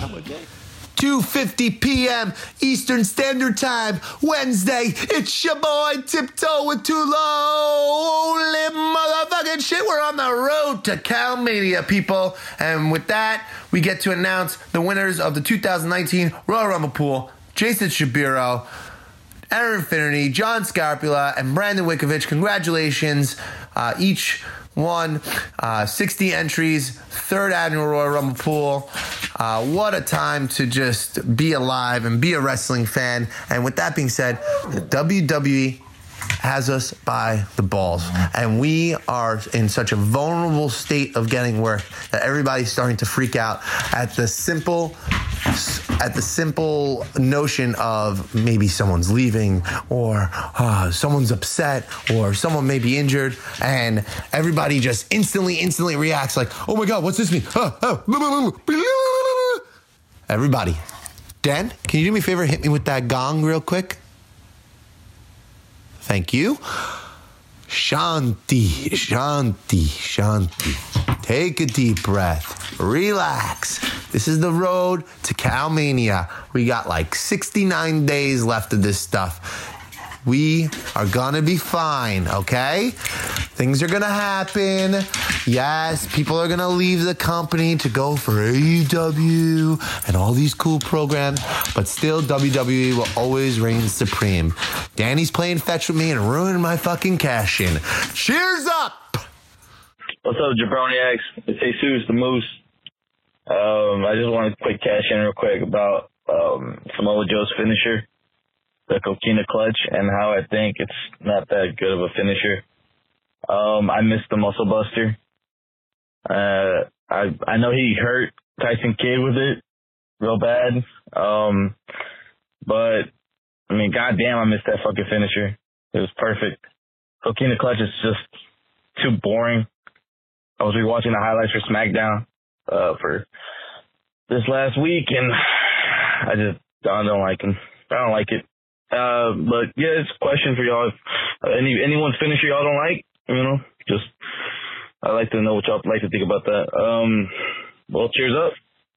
2:50 p.m. Eastern Standard Time, Wednesday. It's your boy Tiptoe with Too Low. Holy motherfucking shit, we're on the road to Calmania, people. And with that, we get to announce the winners of the 2019 Royal Rumble pool. Jason Shabiro, Erin Finity, John Scarpula, and Brandon Wickovich. Congratulations. Each won 60 entries, 3rd annual Royal Rumble pool. What a time to just be alive and be a wrestling fan. And with that being said, the WWE has us by the balls. And we are in such a vulnerable state of getting work that everybody's starting to freak out at the simple notion of maybe someone's leaving or someone's upset or someone may be injured, and everybody just instantly reacts like, oh my God, what's this mean? Everybody. Dan, can you do me a favor? Hit me with that gong real quick. Thank you. Shanti, Shanti, Shanti. Take a deep breath. Relax. This is the road to Calmania. We got like 69 days left of this stuff. We are gonna be fine, okay? Things are gonna happen. Yes, people are gonna leave the company to go for AEW and all these cool programs, but still WWE will always reign supreme. Danny's playing fetch with me and ruining my fucking cash in. Cheers up! What's up, Jabroni X? It's Jesus the Moose. I just want to quick cash in real quick about Samoa Joe's finisher, the Coquina Clutch, and how I think it's not that good of a finisher. I missed the Muscle Buster. I know he hurt Tyson Kidd with it real bad. But I mean, goddamn, I missed that fucking finisher. It was perfect. Coquina Clutch is just too boring. I was rewatching the highlights for SmackDown for this last week, and I don't like him. I don't like it. But yeah, it's a question for y'all. If anyone's finisher y'all don't like, just I'd like to know what y'all like to think about that. Well, cheers up.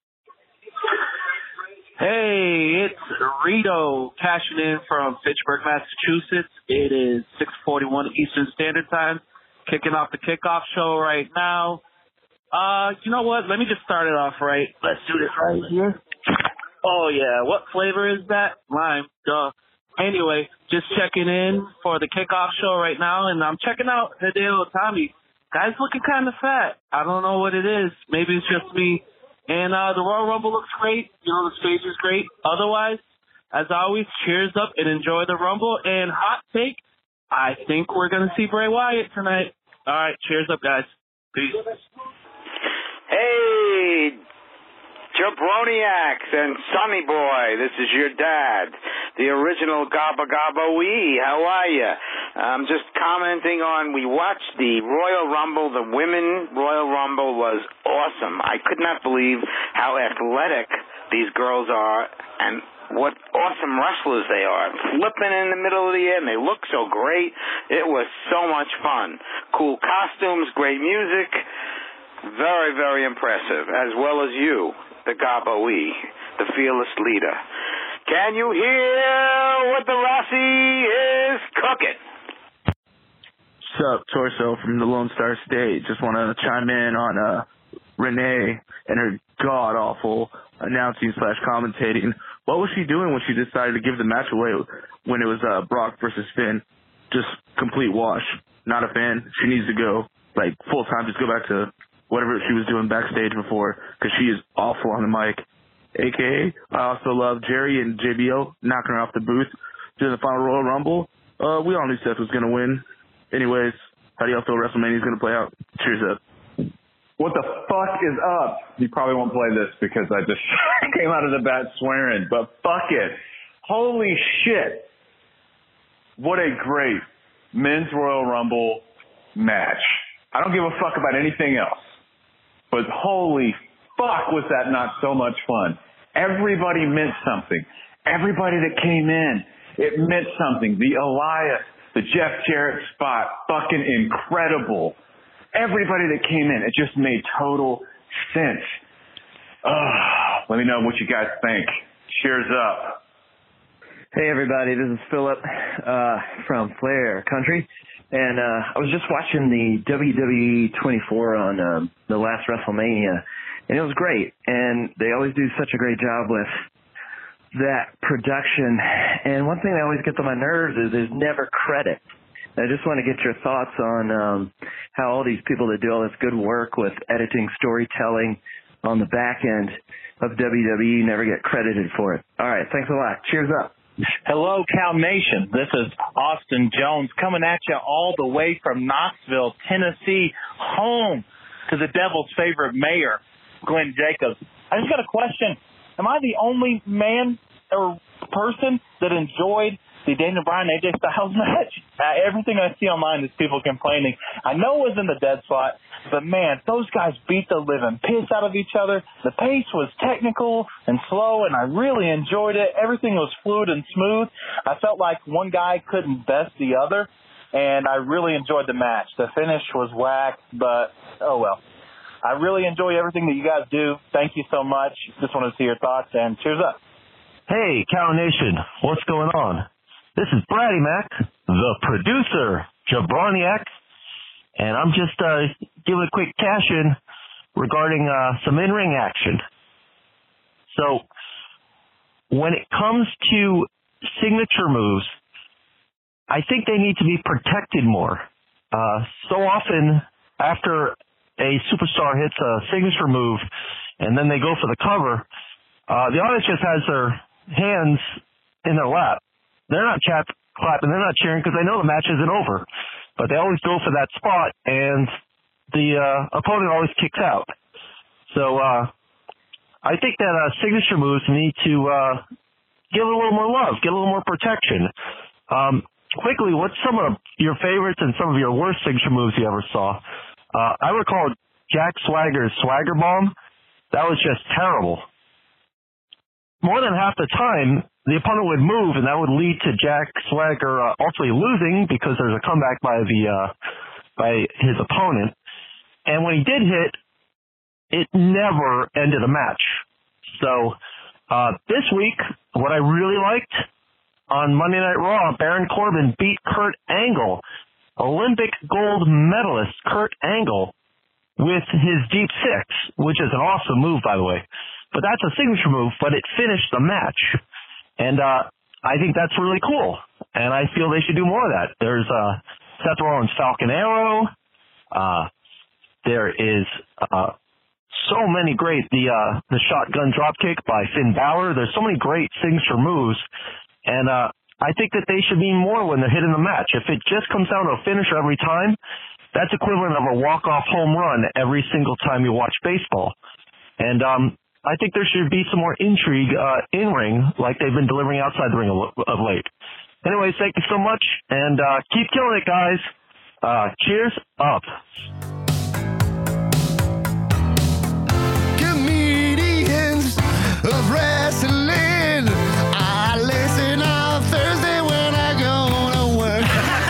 Hey, it's Rito cashing in from Fitchburg, Massachusetts. It is 6:41 Eastern Standard Time. Kicking off the kickoff show right now. You know what? Let me just start it off right. Let's do this right here. Oh, yeah. What flavor is that? Lime. Duh. Anyway, just checking in for the kickoff show right now, and I'm checking out Hideo Itami. Guy's looking kind of fat. I don't know what it is. Maybe it's just me. And the Royal Rumble looks great. The stage is great. Otherwise, as always, cheers up and enjoy the Rumble. And hot take, I think we're going to see Bray Wyatt tonight. All right, cheers up, guys. Peace. Hey, Jabroniacs and Sonny Boy, this is your dad, the original Gabba Gabba Wee. How are you? I'm just commenting on, we watched the Royal Rumble. The women Royal Rumble was awesome. I could not believe how athletic these girls are and what awesome wrestlers they are. Flipping in the middle of the air, and they look so great. It was so much fun. Cool costumes, great music. Very, very impressive, as well as you, the Gabba Wee, the fearless leader. Can you hear what the Rossi is cooking? What's up, Torso from the Lone Star State? Just want to chime in on Renee and her god-awful announcing / commentating. What was she doing when she decided to give the match away when it was Brock versus Finn? Just complete wash. Not a fan. She needs to go, like, full-time. Just go back to whatever she was doing backstage before, because she is awful on the mic. AKA, I also love Jerry and JBL knocking her off the booth during the final Royal Rumble. We all knew Seth was going to win. Anyways, how do y'all feel WrestleMania is going to play out? Cheers up. What the fuck is up? You probably won't play this because I just came out of the bat swearing, but fuck it. Holy shit. What a great men's Royal Rumble match. I don't give a fuck about anything else, but holy fuck was that not so much fun. Everybody meant something. Everybody that came in, it meant something. The Elias, the Jeff Jarrett spot, fucking incredible. Everybody that came in, it just made total sense. Let me know what you guys think. Cheers up. Hey everybody, this is Philip from Flair Country, and I was just watching the WWE 24 on the last WrestleMania, and it was great, and they always do such a great job with that production, and one thing that always gets on my nerves is there's never credit. I just want to get your thoughts on how all these people that do all this good work with editing, storytelling on the back end of WWE never get credited for it. All right, thanks a lot. Cheers up. Hello, Cal Nation. This is Austin Jones coming at you all the way from Knoxville, Tennessee, home to the Devil's favorite mayor, Glenn Jacobs. I just got a question. Am I the only man or person that enjoyed the Daniel Bryan AJ Styles match. Everything I see online is people complaining. I know it was in the dead spot, but man, those guys beat the living piss out of each other. The pace was technical and slow, and I really enjoyed it. Everything was fluid and smooth. I felt like one guy couldn't best the other, and I really enjoyed the match. The finish was whack, but oh well. I really enjoy everything that you guys do. Thank you so much. Just wanted to see your thoughts, and cheers up. Hey, Cow Nation, what's going on? This is Brady Mac, the producer, Jabroniac, and I'm just giving a quick cash-in regarding some in-ring action. So, when it comes to signature moves, I think they need to be protected more. So often, after a superstar hits a signature move and then they go for the cover, the audience just has their hands in their lap. They're not clapping, they're not cheering because they know the match isn't over. But they always go for that spot, and the opponent always kicks out. So I think that signature moves need to give it a little more love, get a little more protection. Quickly, what's some of your favorites and some of your worst signature moves you ever saw? I recall Jack Swagger's Swagger Bomb. That was just terrible. More than half the time, the opponent would move, and that would lead to Jack Swagger ultimately losing because there's a comeback by his opponent. And when he did hit, it never ended a match. So this week, what I really liked on Monday Night Raw, Baron Corbin beat Kurt Angle, Olympic gold medalist Kurt Angle, with his Deep Six, which is an awesome move, by the way. But that's a signature move, but it finished the match. And I think that's really cool. And I feel they should do more of that. There's Seth Rollins' Falcon Arrow. There is so many great, the shotgun dropkick by Finn Balor. There's so many great signature moves. And I think that they should mean more when they're hitting the match. If it just comes down to a finisher every time, that's equivalent of a walk-off home run every single time you watch baseball. And I think there should be some more intrigue in-ring like they've been delivering outside the ring of late. Anyways, thank you so much, and keep killing it, guys. Cheers up. Comedians of wrestling, I listen on Thursday when I go to work.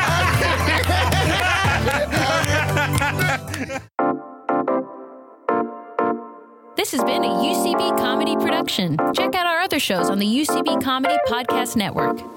This has been a UCB Comedy production. Check out our other shows on the UCB Comedy Podcast Network.